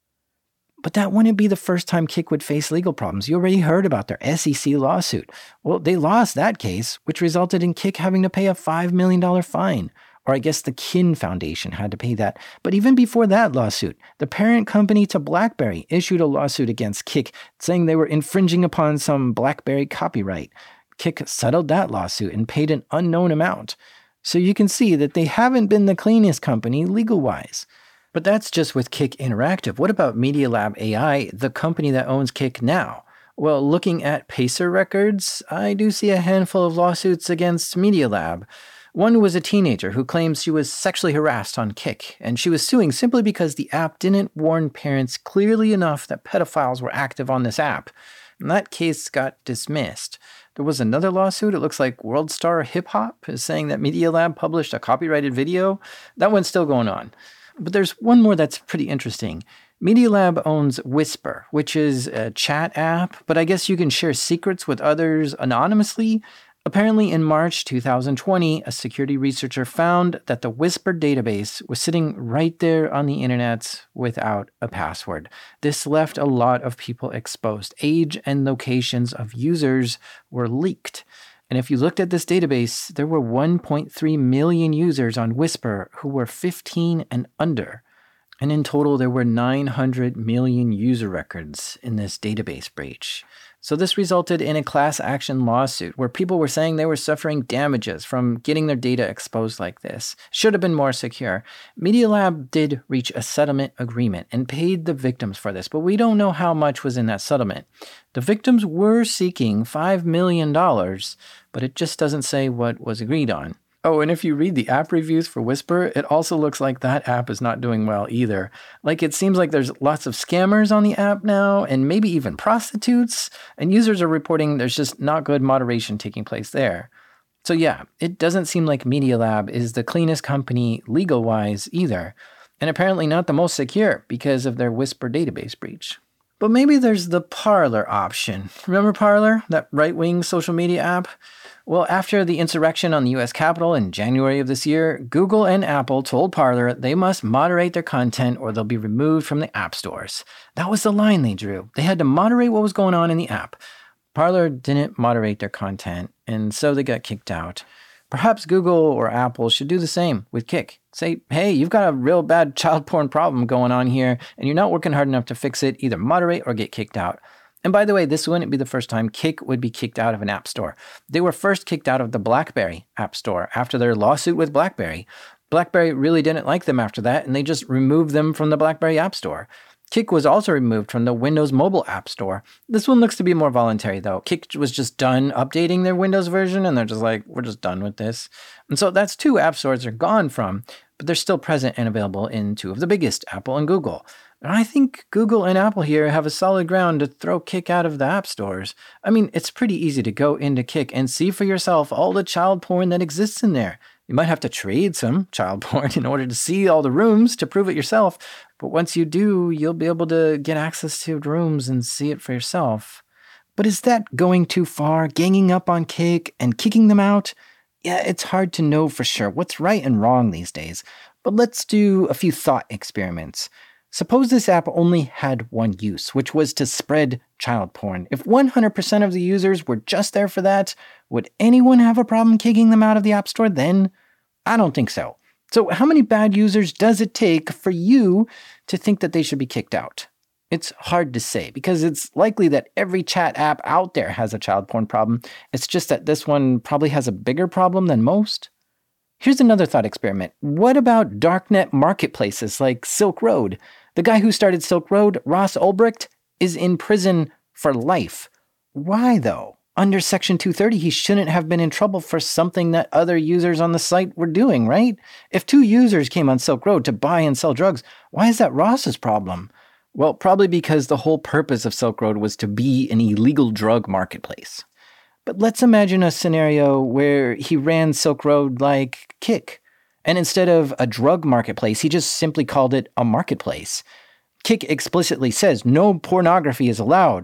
But that wouldn't be the first time Kik would face legal problems. You already heard about their S E C lawsuit. Well, they lost that case, which resulted in Kik having to pay a five million dollars fine. Or I guess the Kin Foundation had to pay that. But even before that lawsuit, the parent company to BlackBerry issued a lawsuit against Kik, saying they were infringing upon some BlackBerry copyright. Kik settled that lawsuit and paid an unknown amount. So you can see that they haven't been the cleanest company legal-wise. But that's just with Kik Interactive. What about Media Lab A I, the company that owns Kik now? Well, looking at Pacer records, I do see a handful of lawsuits against Media Lab. One was a teenager who claims she was sexually harassed on Kik, and she was suing simply because the app didn't warn parents clearly enough that pedophiles were active on this app. And that case got dismissed. There was another lawsuit. It looks like WorldStar Hip Hop is saying that Media Lab published a copyrighted video. That one's still going on. But there's one more that's pretty interesting. Media Lab owns Whisper, which is a chat app, but I guess you can share secrets with others anonymously. Apparently, in March two thousand twenty, a security researcher found that the Whisper database was sitting right there on the internet without a password. This left a lot of people exposed. Age and locations of users were leaked. And if you looked at this database, there were one point three million users on Whisper who were fifteen and under. And in total, there were nine hundred million user records in this database breach. So this resulted in a class action lawsuit where people were saying they were suffering damages from getting their data exposed like this. Should have been more secure. Media Lab did reach a settlement agreement and paid the victims for this, but we don't know how much was in that settlement. The victims were seeking five million dollars, but it just doesn't say what was agreed on. Oh, and if you read the app reviews for Whisper, it also looks like that app is not doing well either. Like, it seems like there's lots of scammers on the app now, and maybe even prostitutes, and users are reporting there's just not good moderation taking place there. So yeah, it doesn't seem like Media Lab is the cleanest company legal-wise either, and apparently not the most secure because of their Whisper database breach. But maybe there's the Parler option. Remember Parler, that right-wing social media app? Well, after the insurrection on the U S Capitol in January of this year, Google and Apple told Parler they must moderate their content or they'll be removed from the app stores. That was the line they drew. They had to moderate what was going on in the app. Parler didn't moderate their content, and so they got kicked out. Perhaps Google or Apple should do the same with Kik. Say, hey, you've got a real bad child porn problem going on here, and you're not working hard enough to fix it. Either moderate or get kicked out. And by the way, this wouldn't be the first time Kik would be kicked out of an app store. They were first kicked out of the BlackBerry app store after their lawsuit with BlackBerry. BlackBerry really didn't like them after that, and they just removed them from the BlackBerry app store. Kik was also removed from the Windows Mobile App Store. This one looks to be more voluntary, though. Kik was just done updating their Windows version, and they're just like, we're just done with this. And so that's two app stores they're gone from, but they're still present and available in two of the biggest, Apple and Google. And I think Google and Apple here have a solid ground to throw Kik out of the app stores. I mean, it's pretty easy to go into Kik and see for yourself all the child porn that exists in there. You might have to trade some child porn in order to see all the rooms to prove it yourself. But once you do, you'll be able to get access to rooms and see it for yourself. But is that going too far, ganging up on Kik and kicking them out? Yeah, it's hard to know for sure what's right and wrong these days. But let's do a few thought experiments. Suppose this app only had one use, which was to spread child porn. If one hundred percent of the users were just there for that, would anyone have a problem kicking them out of the App Store then? I don't think so. So how many bad users does it take for you to think that they should be kicked out? It's hard to say because it's likely that every chat app out there has a child porn problem. It's just that this one probably has a bigger problem than most. Here's another thought experiment. What about darknet marketplaces like Silk Road? The guy who started Silk Road, Ross Ulbricht, is in prison for life. Why, though? Under Section two thirty, he shouldn't have been in trouble for something that other users on the site were doing, right? If two users came on Silk Road to buy and sell drugs, why is that Ross's problem? Well, probably because the whole purpose of Silk Road was to be an illegal drug marketplace. But let's imagine a scenario where he ran Silk Road like Kik. And instead of a drug marketplace, he just simply called it a marketplace. Kik explicitly says no pornography is allowed.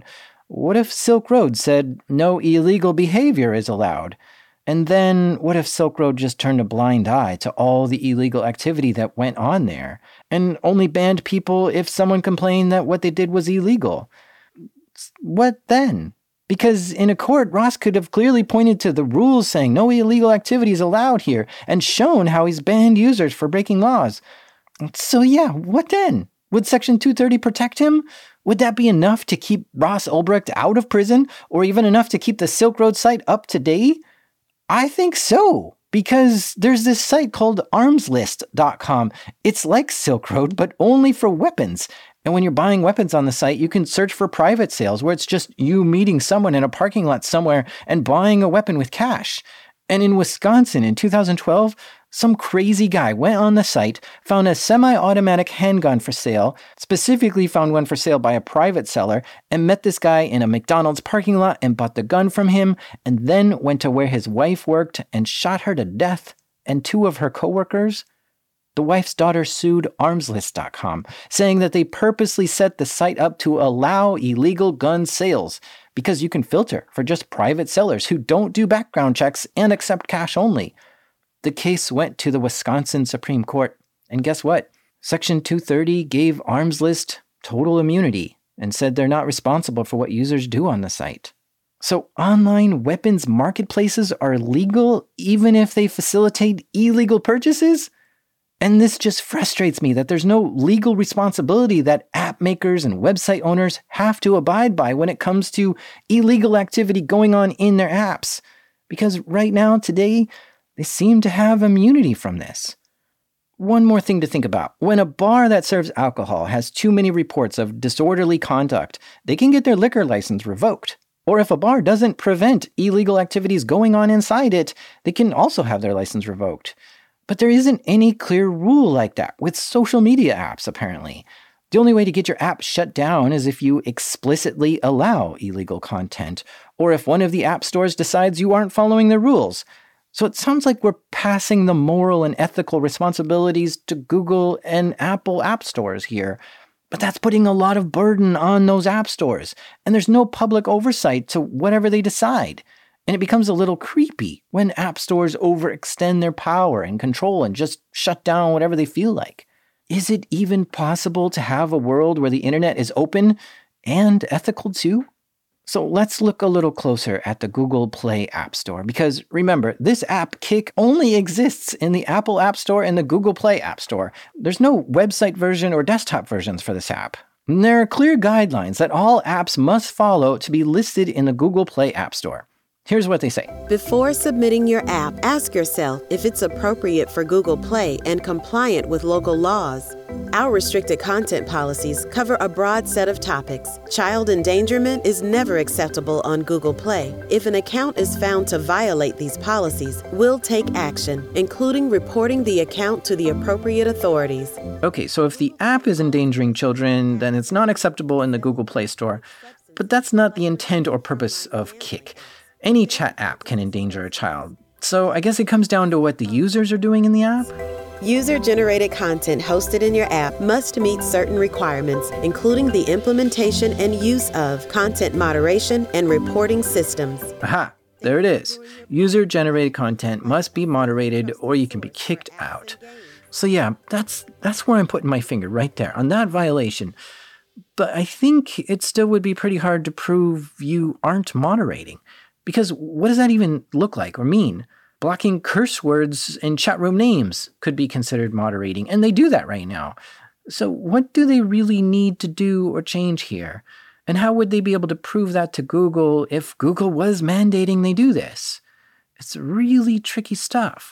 What if Silk Road said no illegal behavior is allowed? And then what if Silk Road just turned a blind eye to all the illegal activity that went on there and only banned people if someone complained that what they did was illegal? What then? Because in a court, Ross could have clearly pointed to the rules saying no illegal activity is allowed here and shown how he's banned users for breaking laws. So yeah, what then? Would Section two thirty protect him? Would that be enough to keep Ross Ulbricht out of prison, or even enough to keep the Silk Road site up to date? I think so, because there's this site called arms list dot com. It's like Silk Road, but only for weapons. And when you're buying weapons on the site, you can search for private sales, where it's just you meeting someone in a parking lot somewhere and buying a weapon with cash. And in Wisconsin in two thousand twelve, some crazy guy went on the site, found a semi-automatic handgun for sale, specifically found one for sale by a private seller, and met this guy in a McDonald's parking lot and bought the gun from him, and then went to where his wife worked and shot her to death and two of her coworkers. The wife's daughter sued arms list dot com, saying that they purposely set the site up to allow illegal gun sales, because you can filter for just private sellers who don't do background checks and accept cash only. The case went to the Wisconsin Supreme Court, and guess what? Section two thirty gave ArmsList total immunity and said they're not responsible for what users do on the site. So online weapons marketplaces are legal even if they facilitate illegal purchases? And this just frustrates me that there's no legal responsibility that app makers and website owners have to abide by when it comes to illegal activity going on in their apps. Because right now, today, they seem to have immunity from this. One more thing to think about. When a bar that serves alcohol has too many reports of disorderly conduct, they can get their liquor license revoked. Or if a bar doesn't prevent illegal activities going on inside it, they can also have their license revoked. But there isn't any clear rule like that with social media apps, apparently. The only way to get your app shut down is if you explicitly allow illegal content, or if one of the app stores decides you aren't following their rules. So it sounds like we're passing the moral and ethical responsibilities to Google and Apple app stores here. But that's putting a lot of burden on those app stores, and there's no public oversight to whatever they decide. And it becomes a little creepy when app stores overextend their power and control and just shut down whatever they feel like. Is it even possible to have a world where the internet is open and ethical too? So let's look a little closer at the Google Play App Store, because remember, this app, Kik, only exists in the Apple App Store and the Google Play App Store. There's no website version or desktop versions for this app. And there are clear guidelines that all apps must follow to be listed in the Google Play App Store. Here's what they say. Before submitting your app, ask yourself if it's appropriate for Google Play and compliant with local laws. Our restricted content policies cover a broad set of topics. Child endangerment is never acceptable on Google Play. If an account is found to violate these policies, we'll take action, including reporting the account to the appropriate authorities. Okay, so if the app is endangering children, then it's not acceptable in the Google Play Store. But that's not the intent or purpose of Kik. Any chat app can endanger a child. So I guess it comes down to what the users are doing in the app. User-generated content hosted in your app must meet certain requirements, including the implementation and use of content moderation and reporting systems. Aha, there it is. User-generated content must be moderated or you can be kicked out. So yeah, that's that's where I'm putting my finger right there, on that violation. But I think it still would be pretty hard to prove you aren't moderating. Because what does that even look like or mean? Blocking curse words and chat room names could be considered moderating, and they do that right now. So what do they really need to do or change here? And how would they be able to prove that to Google if Google was mandating they do this? It's really tricky stuff.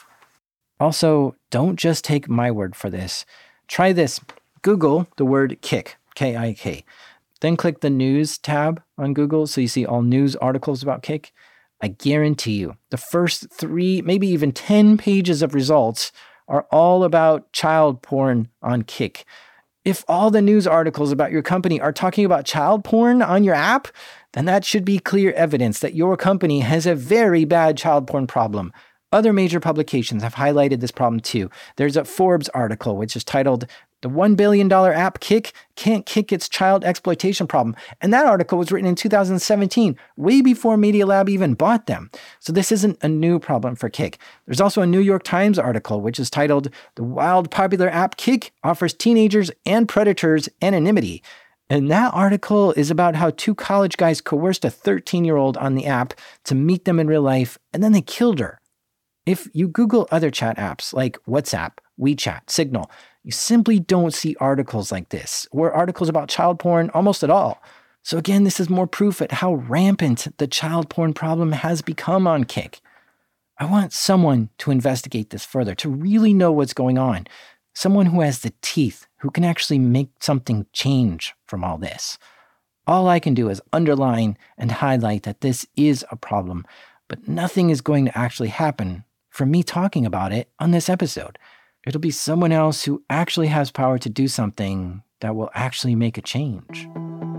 Also, don't just take my word for this. Try this. Google the word Kik, K I K. Then click the News tab on Google so you see all news articles about Kik. I guarantee you, the first three, maybe even ten pages of results are all about child porn on Kik. If all the news articles about your company are talking about child porn on your app, then that should be clear evidence that your company has a very bad child porn problem. Other major publications have highlighted this problem too. There's a Forbes article which is titled, The one billion dollars app Kik can't kick its child exploitation problem. And that article was written in two thousand seventeen, way before Media Lab even bought them. So this isn't a new problem for Kik. There's also a New York Times article, which is titled, "The Wild Popular App Kik Offers Teenagers and Predators Anonymity." And that article is about how two college guys coerced a thirteen-year-old on the app to meet them in real life, and then they killed her. If you Google other chat apps like WhatsApp, WeChat, Signal, you simply don't see articles like this, or articles about child porn almost at all. So again, this is more proof at how rampant the child porn problem has become on Kik. I want someone to investigate this further, to really know what's going on. Someone who has the teeth, who can actually make something change from all this. All I can do is underline and highlight that this is a problem, but nothing is going to actually happen from me talking about it on this episode. It'll be someone else who actually has power to do something that will actually make a change.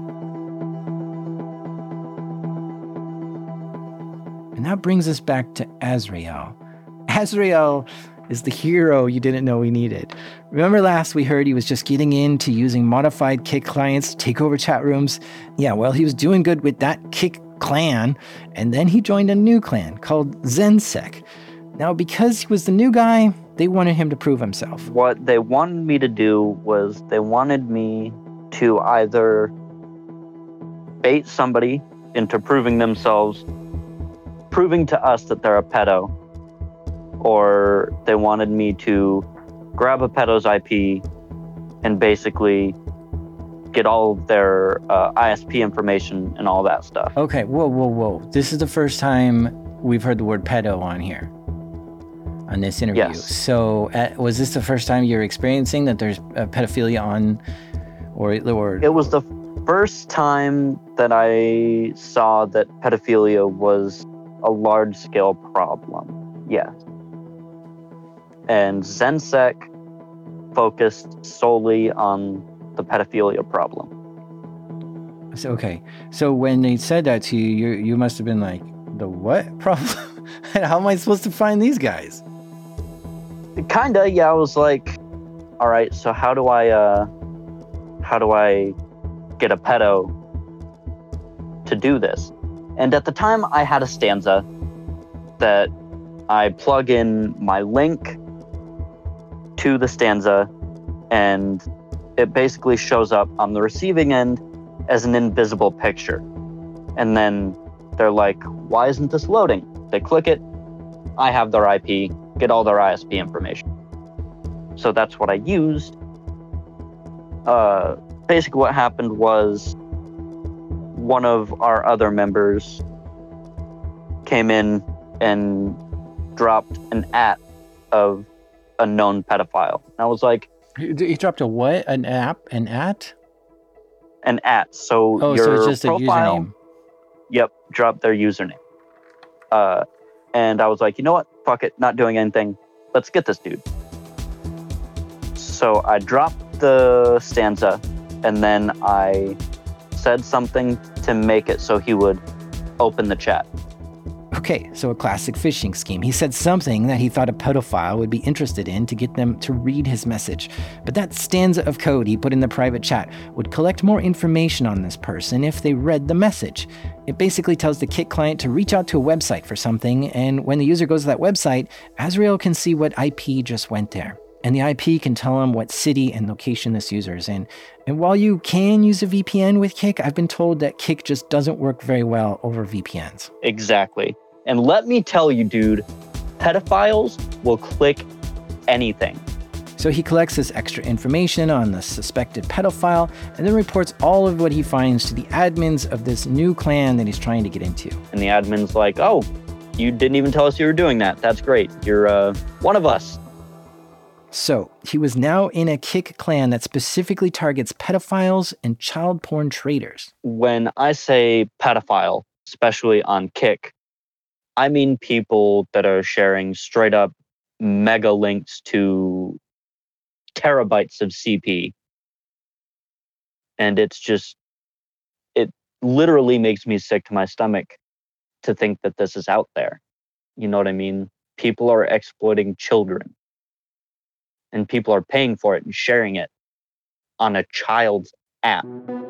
And that brings us back to Azrael. Azrael is the hero you didn't know we needed. Remember last we heard he was just getting into using modified Kik clients to take over chat rooms? Yeah, well, he was doing good with that Kik clan, and then he joined a new clan called ZenSec. Now, because he was the new guy, they wanted him to prove himself. What they wanted me to do was they wanted me to either bait somebody into proving themselves, proving to us that they're a pedo, or they wanted me to grab a pedo's I P and basically get all of their uh, I S P information and all that stuff. Okay, whoa, whoa, whoa. This is the first time we've heard the word pedo on here, on this interview. Yes. So uh, was this the first time you're experiencing that there's uh, pedophilia on, or, or... It was the first time that I saw that pedophilia was a large-scale problem, yes. And ZenSec focused solely on the pedophilia problem. So, okay, so when they said that to you, you, you must have been like, the what problem? How am I supposed to find these guys? Kinda, yeah. I was like, all right, so how do I, uh, how do I get a pedo to do this? And at the time, I had a stanza that I plug in my link to the stanza, and it basically shows up on the receiving end as an invisible picture. And then they're like, why isn't this loading? They click it, I have their I P, get all their I S P information. So that's what I used. Uh, basically what happened was one of our other members came in and dropped an at of a known pedophile. And I was like... He dropped a what? An app? An at? An at. So oh, your so it's just profile, a username. Yep, dropped their username. Uh, and I was like, you know what? Fuck it, not doing anything. Let's get this dude. So I dropped the stanza, and then I said something to make it so he would open the chat. Okay, so a classic phishing scheme. He said something that he thought a pedophile would be interested in to get them to read his message. But that stanza of code he put in the private chat would collect more information on this person if they read the message. It basically tells the Kik client to reach out to a website for something, and when the user goes to that website, Azrael can see what I P just went there. And the I P can tell him what city and location this user is in. And while you can use a V P N with Kik, I've been told that Kik just doesn't work very well over V P Ns. Exactly. And let me tell you, dude, pedophiles will click anything. So he collects this extra information on the suspected pedophile and then reports all of what he finds to the admins of this new clan that he's trying to get into. And the admin's like, oh, you didn't even tell us you were doing that. That's great. You're uh, one of us. So he was now in a Kik clan that specifically targets pedophiles and child porn traders. When I say pedophile, especially on Kik, I mean people that are sharing straight up mega links to terabytes of C P. And it's just, it literally makes me sick to my stomach to think that this is out there. You know what I mean? People are exploiting children. And people are paying for it and sharing it. on a child's app.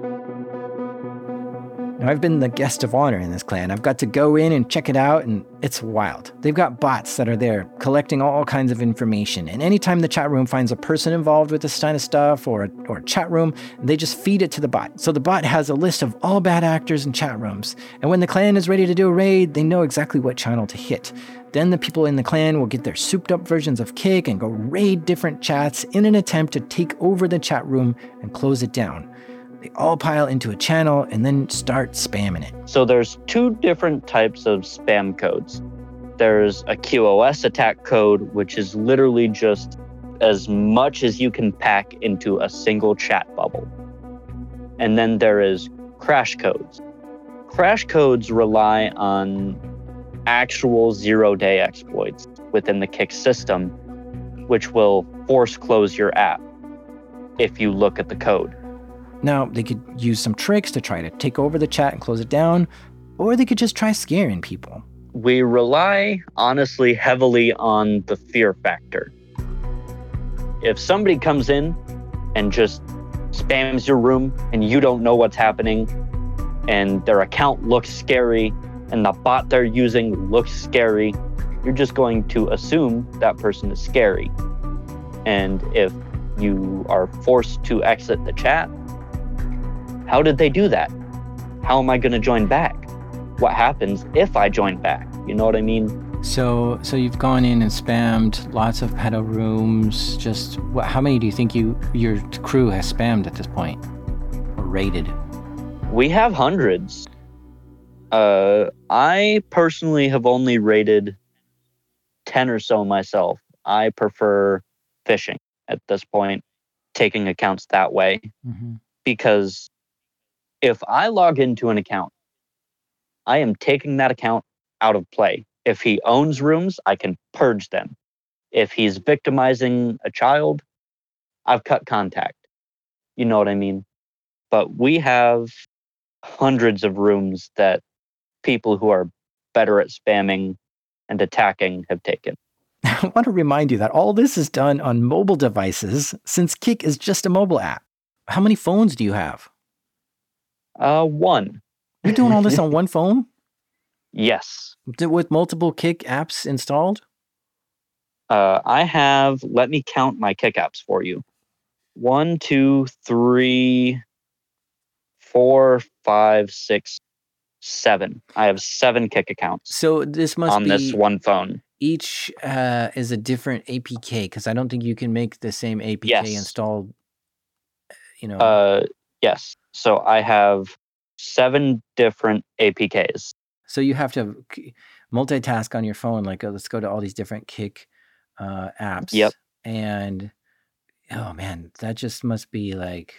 Now, I've been the guest of honor in this clan. I've got to go in and check it out, and it's wild. They've got bots that are there collecting all kinds of information. And anytime the chat room finds a person involved with this kind of stuff or a, or a chat room, they just feed it to the bot. So the bot has a list of all bad actors in chat rooms. And when the clan is ready to do a raid, they know exactly what channel to hit. Then the people in the clan will get their souped up versions of Kik and go raid different chats in an attempt to take over the chat room and close it down. They all pile into a channel and then start spamming it. So there's two different types of spam codes. There's a Q O S attack code, which is literally just as much as you can pack into a single chat bubble. And then there is crash codes. Crash codes rely on actual zero-day exploits within the Kik system, which will force close your app if you look at the code. Now, they could use some tricks to try to take over the chat and close it down, or they could just try scaring people. We rely, honestly, heavily on the fear factor. If somebody comes in and just spams your room and you don't know what's happening, and their account looks scary, and the bot they're using looks scary, you're just going to assume that person is scary. And if you are forced to exit the chat, how did they do that? How am I going to join back? What happens if I join back? You know what I mean? So so you've gone in and spammed lots of pedo rooms. Just what, how many do you think you your crew has spammed at this point? Or raided? We have hundreds. Uh, I personally have only raided ten or so myself. I prefer phishing at this point, taking accounts that way. Mm-hmm. Because if I log into an account, I am taking that account out of play. If he owns rooms, I can purge them. If he's victimizing a child, I've cut contact. You know what I mean? But we have hundreds of rooms that people who are better at spamming and attacking have taken. I want to remind you that all this is done on mobile devices, since Kik is just a mobile app. How many phones do you have? Uh, one. You're doing all this on one phone? Yes. With multiple Kik apps installed? Uh, I have, let me count my Kik apps for you. One, two, three, four, five, six, seven. I have seven Kik accounts. So this must on be... On this one phone. Each uh, is a different A P K, because I don't think you can make the same A P K yes. installed, you know. Uh, yes. So I have seven different A P Ks. So you have to multitask on your phone, like, oh, let's go to all these different Kik uh, apps. Yep. And, oh man, that just must be like,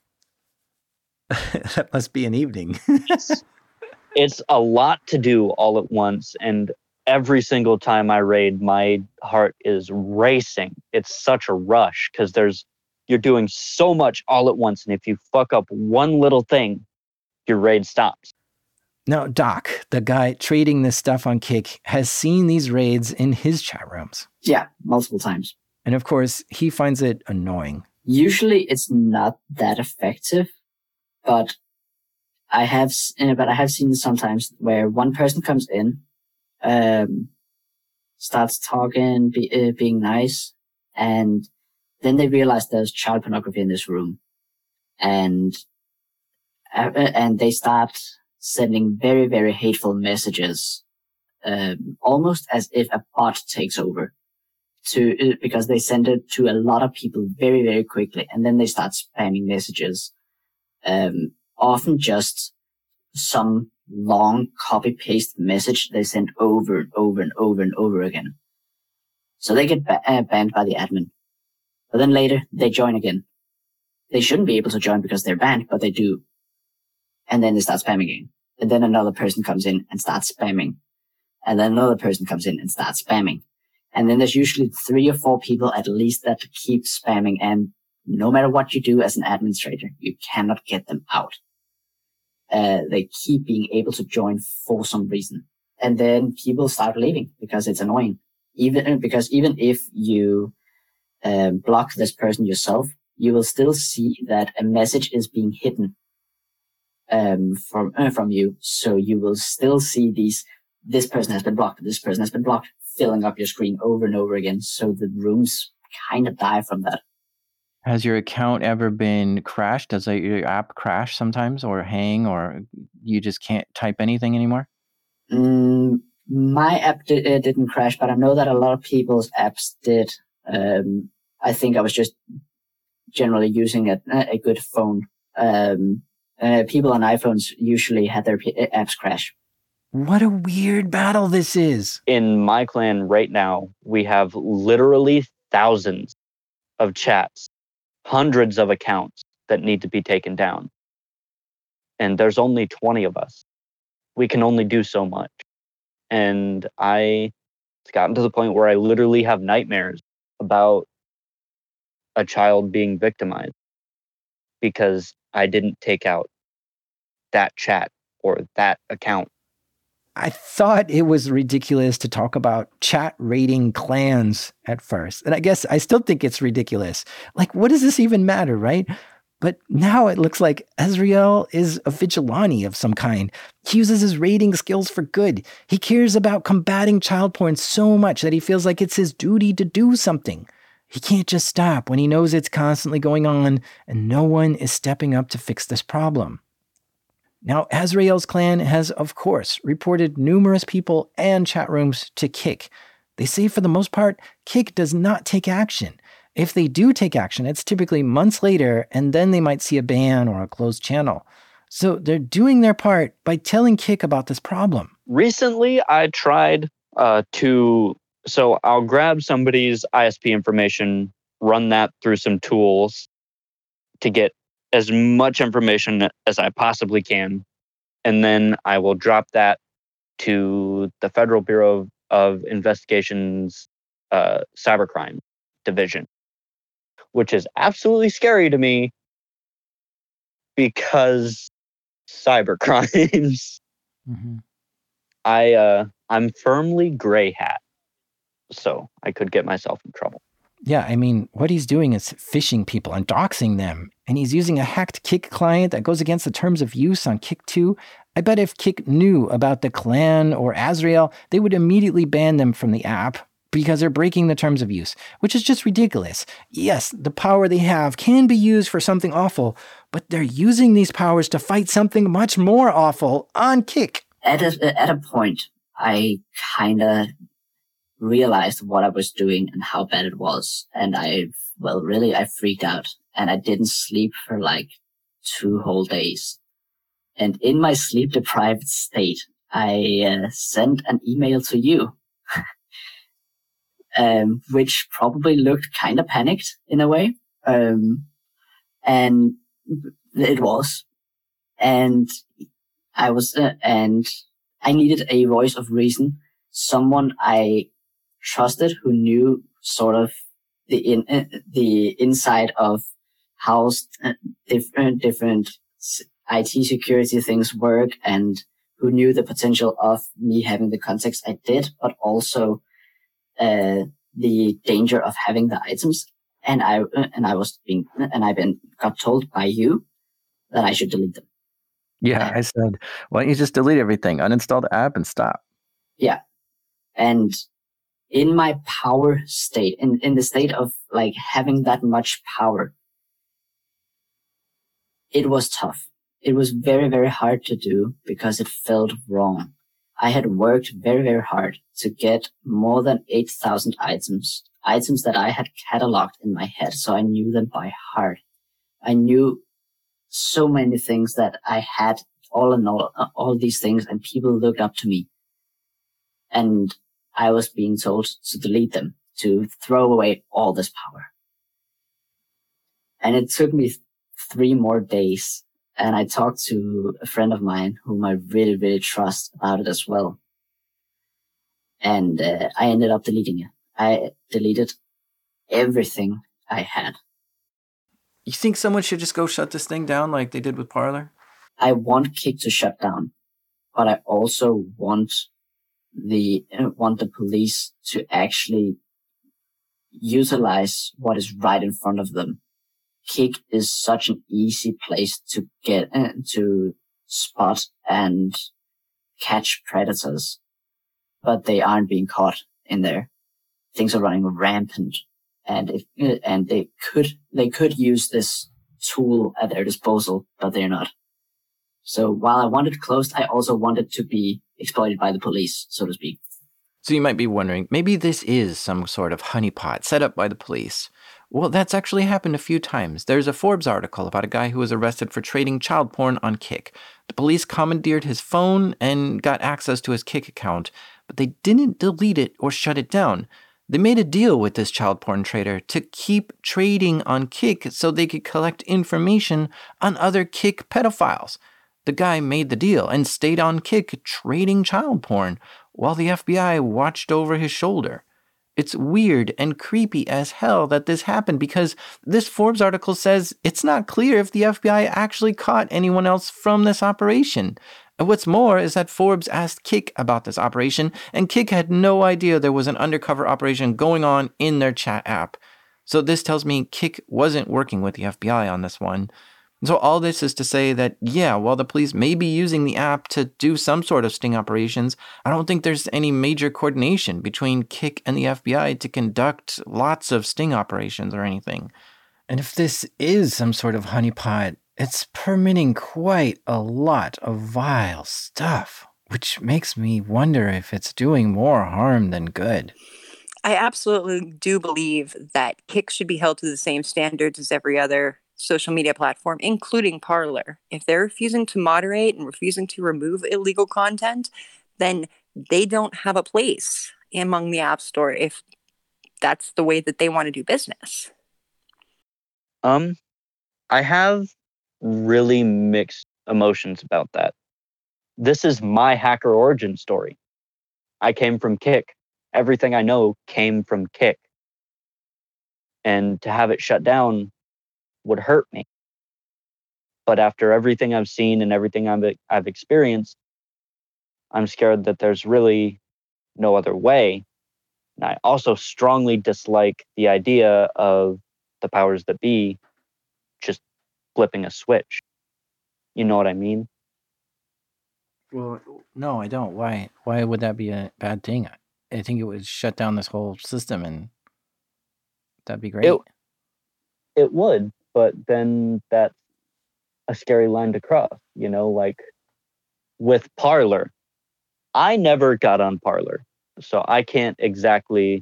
that must be an evening. it's, it's a lot to do all at once. And every single time I raid, my heart is racing. It's such a rush because there's, you're doing so much all at once. And if you fuck up one little thing, your raid stops. Now, Doc, the guy trading this stuff on Kik, has seen these raids in his chat rooms. Yeah, multiple times. And of course, he finds it annoying. Usually it's not that effective, but I have, but I have seen sometimes where one person comes in, um, starts talking, be, uh, being nice, and then they realize there's child pornography in this room, and uh, and they start sending very, very hateful messages, um, almost as if a bot takes over, to because they send it to a lot of people very, very quickly, and then they start spamming messages, um, often just some long copy-paste message they send over and over and over and over again. So they get ba- uh, banned by the admin. But then later, they join again. They shouldn't be able to join because they're banned, but they do. And then they start spamming again. And then another person comes in and starts spamming. And then another person comes in and starts spamming. And then there's usually three or four people at least that keep spamming. And no matter what you do as an administrator, you cannot get them out. Uh, they keep being able to join for some reason. And then people start leaving because it's annoying. Even, because even if you, um, block this person yourself, you will still see that a message is being hidden um, from uh, from you. So you will still see these, this person has been blocked, this person has been blocked, filling up your screen over and over again. So the rooms kind of die from that. Has your account ever been crashed? Does your app crash sometimes or hang, or you just can't type anything anymore? Mm, my app did, uh, didn't crash, but I know that a lot of people's apps did. Um, I think I was just generally using a, a good phone. Um, uh, people on iPhones usually had their p- apps crash. What a weird battle this is. In my clan right now, we have literally thousands of chats, hundreds of accounts that need to be taken down. And there's only twenty of us. We can only do so much. And I, it's gotten to the point where I literally have nightmares about a child being victimized because I didn't take out that chat or that account. I thought it was ridiculous to talk about chat raiding clans at first. And I guess I still think it's ridiculous. Like, what does this even matter, right? But now it looks like Azrael is a vigilante of some kind. He uses his raiding skills for good. He cares about combating child porn so much that he feels like it's his duty to do something. He can't just stop when he knows it's constantly going on and no one is stepping up to fix this problem. Now, Azrael's clan has, of course, reported numerous people and chat rooms to Kik. They say for the most part, Kik does not take action. If they do take action, it's typically months later, and then they might see a ban or a closed channel. So they're doing their part by telling Kik about this problem. Recently, I tried uh, to, so I'll grab somebody's I S P information, run that through some tools to get as much information as I possibly can. And then I will drop that to the Federal Bureau of Investigation's uh, cybercrime division, which is absolutely scary to me because cybercrimes. Mm-hmm. I, uh, I'm firmly gray hat, so I could get myself in trouble. Yeah, I mean, what he's doing is phishing people and doxing them. And he's using a hacked Kik client that goes against the terms of use on Kik two. I bet if Kik knew about the clan or Azrael, they would immediately ban them from the app because they're breaking the terms of use, which is just ridiculous. Yes, the power they have can be used for something awful, but they're using these powers to fight something much more awful on Kik. At a, at a point, I kind of realized what I was doing and how bad it was. And I, well, really, I freaked out and I didn't sleep for like two whole days. And in my sleep deprived state, I uh, sent an email to you, um, which probably looked kind of panicked in a way. Um, and it was, and I was, uh, and I needed a voice of reason, someone I trusted who knew sort of the in uh, the inside of how uh, different different I T security things work, and who knew the potential of me having the context I did, but also uh, the danger of having the items. And I uh, and I was being and I been got told by you that I should delete them. Yeah, I said, why don't you just delete everything, uninstall the app, and stop? Yeah, and in my power state, in, in the state of like having that much power, it was tough. It was very, very hard to do because it felt wrong. I had worked very, very hard to get more than eight thousand items, items that I had cataloged in my head, so I knew them by heart. I knew so many things that I had, all in all, all these things, and people looked up to me. And I was being told to delete them, to throw away all this power. And it took me th- three more days. And I talked to a friend of mine whom I really, really trust about it as well. And uh, I ended up deleting it. I deleted everything I had. You think someone should just go shut this thing down like they did with Parler? I want Kik to shut down, but I also want the uh, want the police to actually utilize what is right in front of them. Kik is such an easy place to get uh, to spot and catch predators, but they aren't being caught in there. Things are running rampant, and if, and they could they could use this tool at their disposal, but they're not. So while I wanted it closed, I also wanted to be exploited by the police, so to speak. So you might be wondering, maybe this is some sort of honeypot set up by the police. Well, that's actually happened a few times. There's a Forbes article about a guy who was arrested for trading child porn on Kik. The police commandeered his phone and got access to his Kik account, but they didn't delete it or shut it down. They made a deal with this child porn trader to keep trading on Kik so they could collect information on other Kik pedophiles. The guy made the deal and stayed on Kik trading child porn while the F B I watched over his shoulder. It's weird and creepy as hell that this happened because this Forbes article says it's not clear if the F B I actually caught anyone else from this operation. And what's more is that Forbes asked Kik about this operation, and Kik had no idea there was an undercover operation going on in their chat app. So this tells me Kik wasn't working with the F B I on this one. So all this is to say that, yeah, while the police may be using the app to do some sort of sting operations, I don't think there's any major coordination between Kik and the F B I to conduct lots of sting operations or anything. And if this is some sort of honeypot, it's permitting quite a lot of vile stuff, which makes me wonder if it's doing more harm than good. I absolutely do believe that Kik should be held to the same standards as every other social media platform, including Parler. If they're refusing to moderate and refusing to remove illegal content, then they don't have a place among the App Store if that's the way that they want to do business. Um, I have really mixed emotions about that. This is my hacker origin story. I came from Kik. Everything I know came from Kik. And to have it shut down would hurt me. But after everything I've seen and everything I've, I've experienced, I'm scared that there's really no other way. And I also strongly dislike the idea of the powers that be just flipping a switch. You know what I mean? Well, no, I don't. Why? Why would that be a bad thing? I think it would shut down this whole system, and that'd be great. It, it would, but then that's a scary line to cross, you know, like with Parler. I never got on Parler, so I can't exactly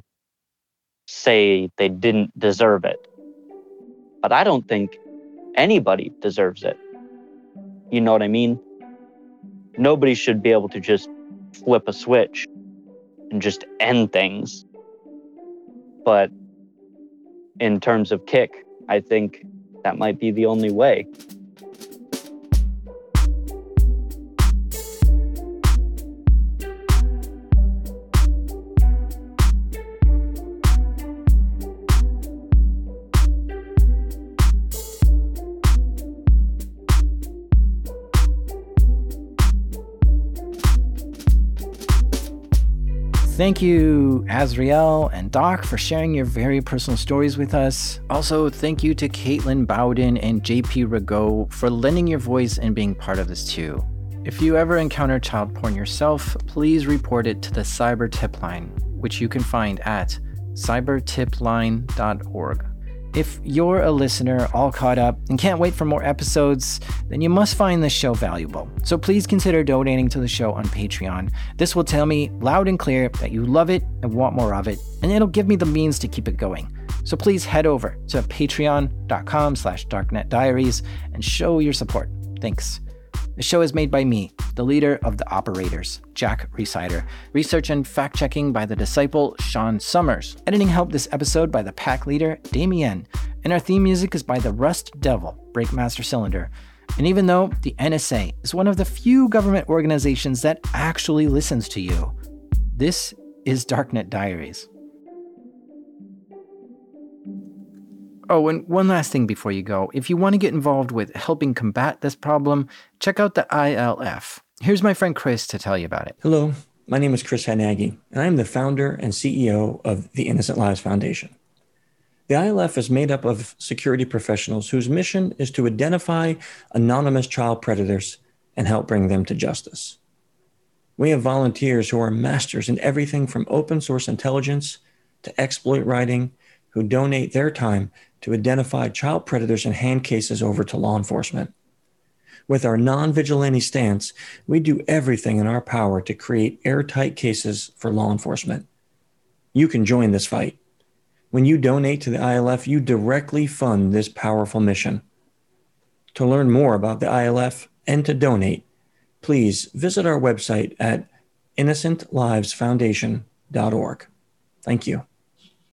say they didn't deserve it. But I don't think anybody deserves it. You know what I mean? Nobody should be able to just flip a switch and just end things. But in terms of Kik, I think that might be the only way. Thank you, Azriel and Doc, for sharing your very personal stories with us. Also, thank you to Caitlin Bowden and J P Rago for lending your voice and being part of this too. If you ever encounter child porn yourself, please report it to the Cyber Tip Line, which you can find at cyber tip line dot org. If you're a listener all caught up and can't wait for more episodes, then you must find this show valuable. So please consider donating to the show on Patreon. This will tell me loud and clear that you love it and want more of it, and it'll give me the means to keep it going. So please head over to patreon.com slash darknetdiaries and show your support. Thanks. The show is made by me, the leader of the operators, Jack Resider. Research and fact-checking by the disciple, Sean Summers. Editing help this episode by the pack leader, Damien. And our theme music is by the Rust Devil, Breakmaster Cylinder. And even though the N S A is one of the few government organizations that actually listens to you, this is Darknet Diaries. Oh, and one last thing before you go. If you want to get involved with helping combat this problem, check out the I L F. Here's my friend Chris to tell you about it. Hello, my name is Chris Hanagi, and I am the founder and C E O of the Innocent Lives Foundation. The I L F is made up of security professionals whose mission is to identify anonymous child predators and help bring them to justice. We have volunteers who are masters in everything from open source intelligence to exploit writing, who donate their time to identify child predators and hand cases over to law enforcement. With our non-vigilante stance, we do everything in our power to create airtight cases for law enforcement. You can join this fight. When you donate to the I L F, you directly fund this powerful mission. To learn more about the I L F and to donate, please visit our website at innocent lives foundation dot org. Thank you.